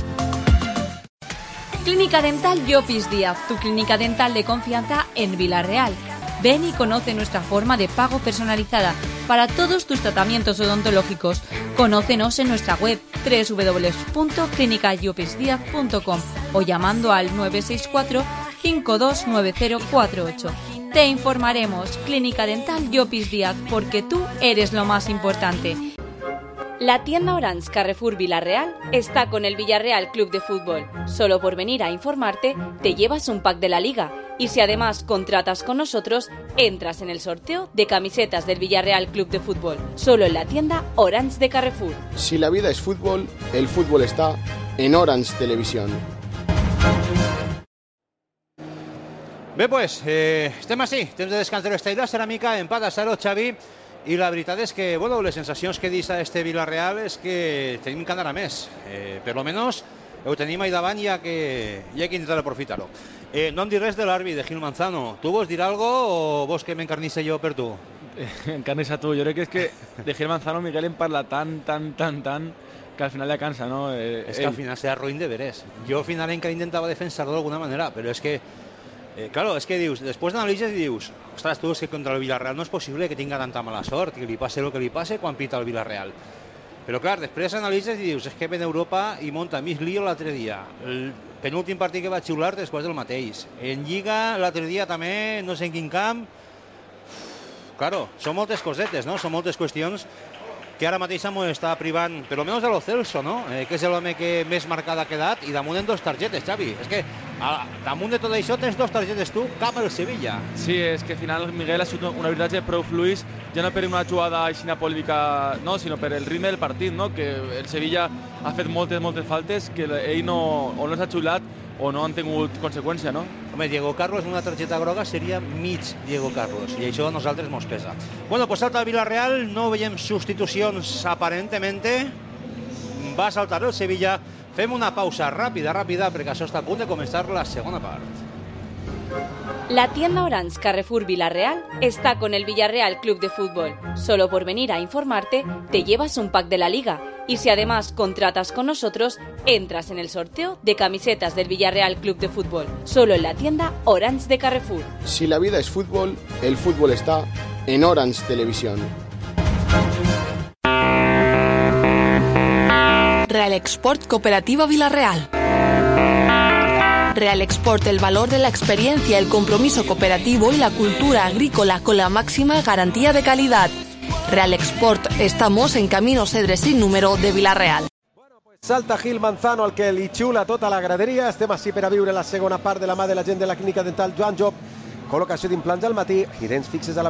Clínica Dental Llopis Díaz, tu clínica dental de confianza en Villarreal. Ven y conoce nuestra forma de pago personalizada para todos tus tratamientos odontológicos. Conócenos en nuestra web doble u doble u doble u punto clínica llopis díaz punto com o llamando al nueve seis cuatro, cinco dos nueve cero cuatro ocho. Te informaremos. Clínica Dental Llopis Díaz, porque tú eres lo más importante. La tienda Orange Carrefour Villarreal está con el Villarreal Club de Fútbol. Solo por venir a informarte, te llevas un pack de la Liga. Y si además contratas con nosotros, entras en el sorteo de camisetas del Villarreal Club de Fútbol. Solo en la tienda Orange de Carrefour. Si la vida es fútbol, el fútbol está en Orange Televisión. Bé, pues, eh, estem així. Temps de descans de l'Estella, Ceràmica, empat a zero, Xavi. I la veritat és que, bueno, les sensacions que deixa este Villarreal és que tenim que anar a més. Eh, per lo menos ho tenim ahí davant i hi ha que, hi ha que intentar aprofitar-ho. Eh, no em dir res de l'àrbitre, de Gil Manzano. Tu vols dir algo o vols que m'encarnisse jo per tu? Encarnissa tu. Jo crec que és que de Gil Manzano Miguel en parla tan, tan, tan, tan que al final ja cansa, no? Eh, és que al final serà ruïn de veres. Jo al final encara intentava defensar-lo d'alguna manera, però és que Eh, claro, es que dius, després d'analitzes i dius, ostres, tu, és que contra el Villarreal no és possible que tinga tanta mala sort, que li passe el que li passe quan pita el Villarreal. Però clar, després analitzes i dius, és que ven a Europa i monta mig lío l'altre dia. El penúltim partit que va xiular després del mateix. En Lliga l'altre dia també, no sé en quin camp. Claro, són moltes cosetes, no? Són moltes qüestions que ara mateix m'ho està privant, per almenys de lo Celso, no? Eh, que és l'home que més marcada ha quedat, i damunt en dos targetes, Xavi. És que a, damunt de tot això tens dos targetes tu, cap al Sevilla. Sí, és que al final Miguel ha sigut un arbitratge prou fluix, ja no per una jugada aixina política, no, sinó per el ritme del partit, no? Que el Sevilla ha fet moltes, moltes faltes que ell no, o no s'ha xulat o no han tingut conseqüència, no? Home, Diego Carlos, una targeta groga seria mig Diego Carlos, i això a nosaltres mos pesa. Bueno, pues salta el Villarreal, no veiem substitucions aparentemente, va a saltar el Sevilla, fem una pausa ràpida, ràpida, perquè això està a punt de començar la segona part. La tienda Orange Carrefour Villarreal está con el Villarreal Club de Fútbol. Solo por venir a informarte, te llevas un pack de la Liga. Y si además contratas con nosotros, entras en el sorteo de camisetas del Villarreal Club de Fútbol. Solo en la tienda Orange de Carrefour. Si la vida es fútbol, el fútbol está en Orange Televisión. Real Export Cooperativa Villarreal. Real Export, el valor de la experiencia, el compromiso cooperativo y la cultura agrícola con la máxima garantía de calidad. Real Export, estamos en Camino Cedre sin número de Villarreal. Salta Gil Manzano, al que li xula tota la graderia. Estem així per a viure la segona part de la mà de la gent de la clínica dental Joan Job. Col·locació d'implants al matí, girents fixes a la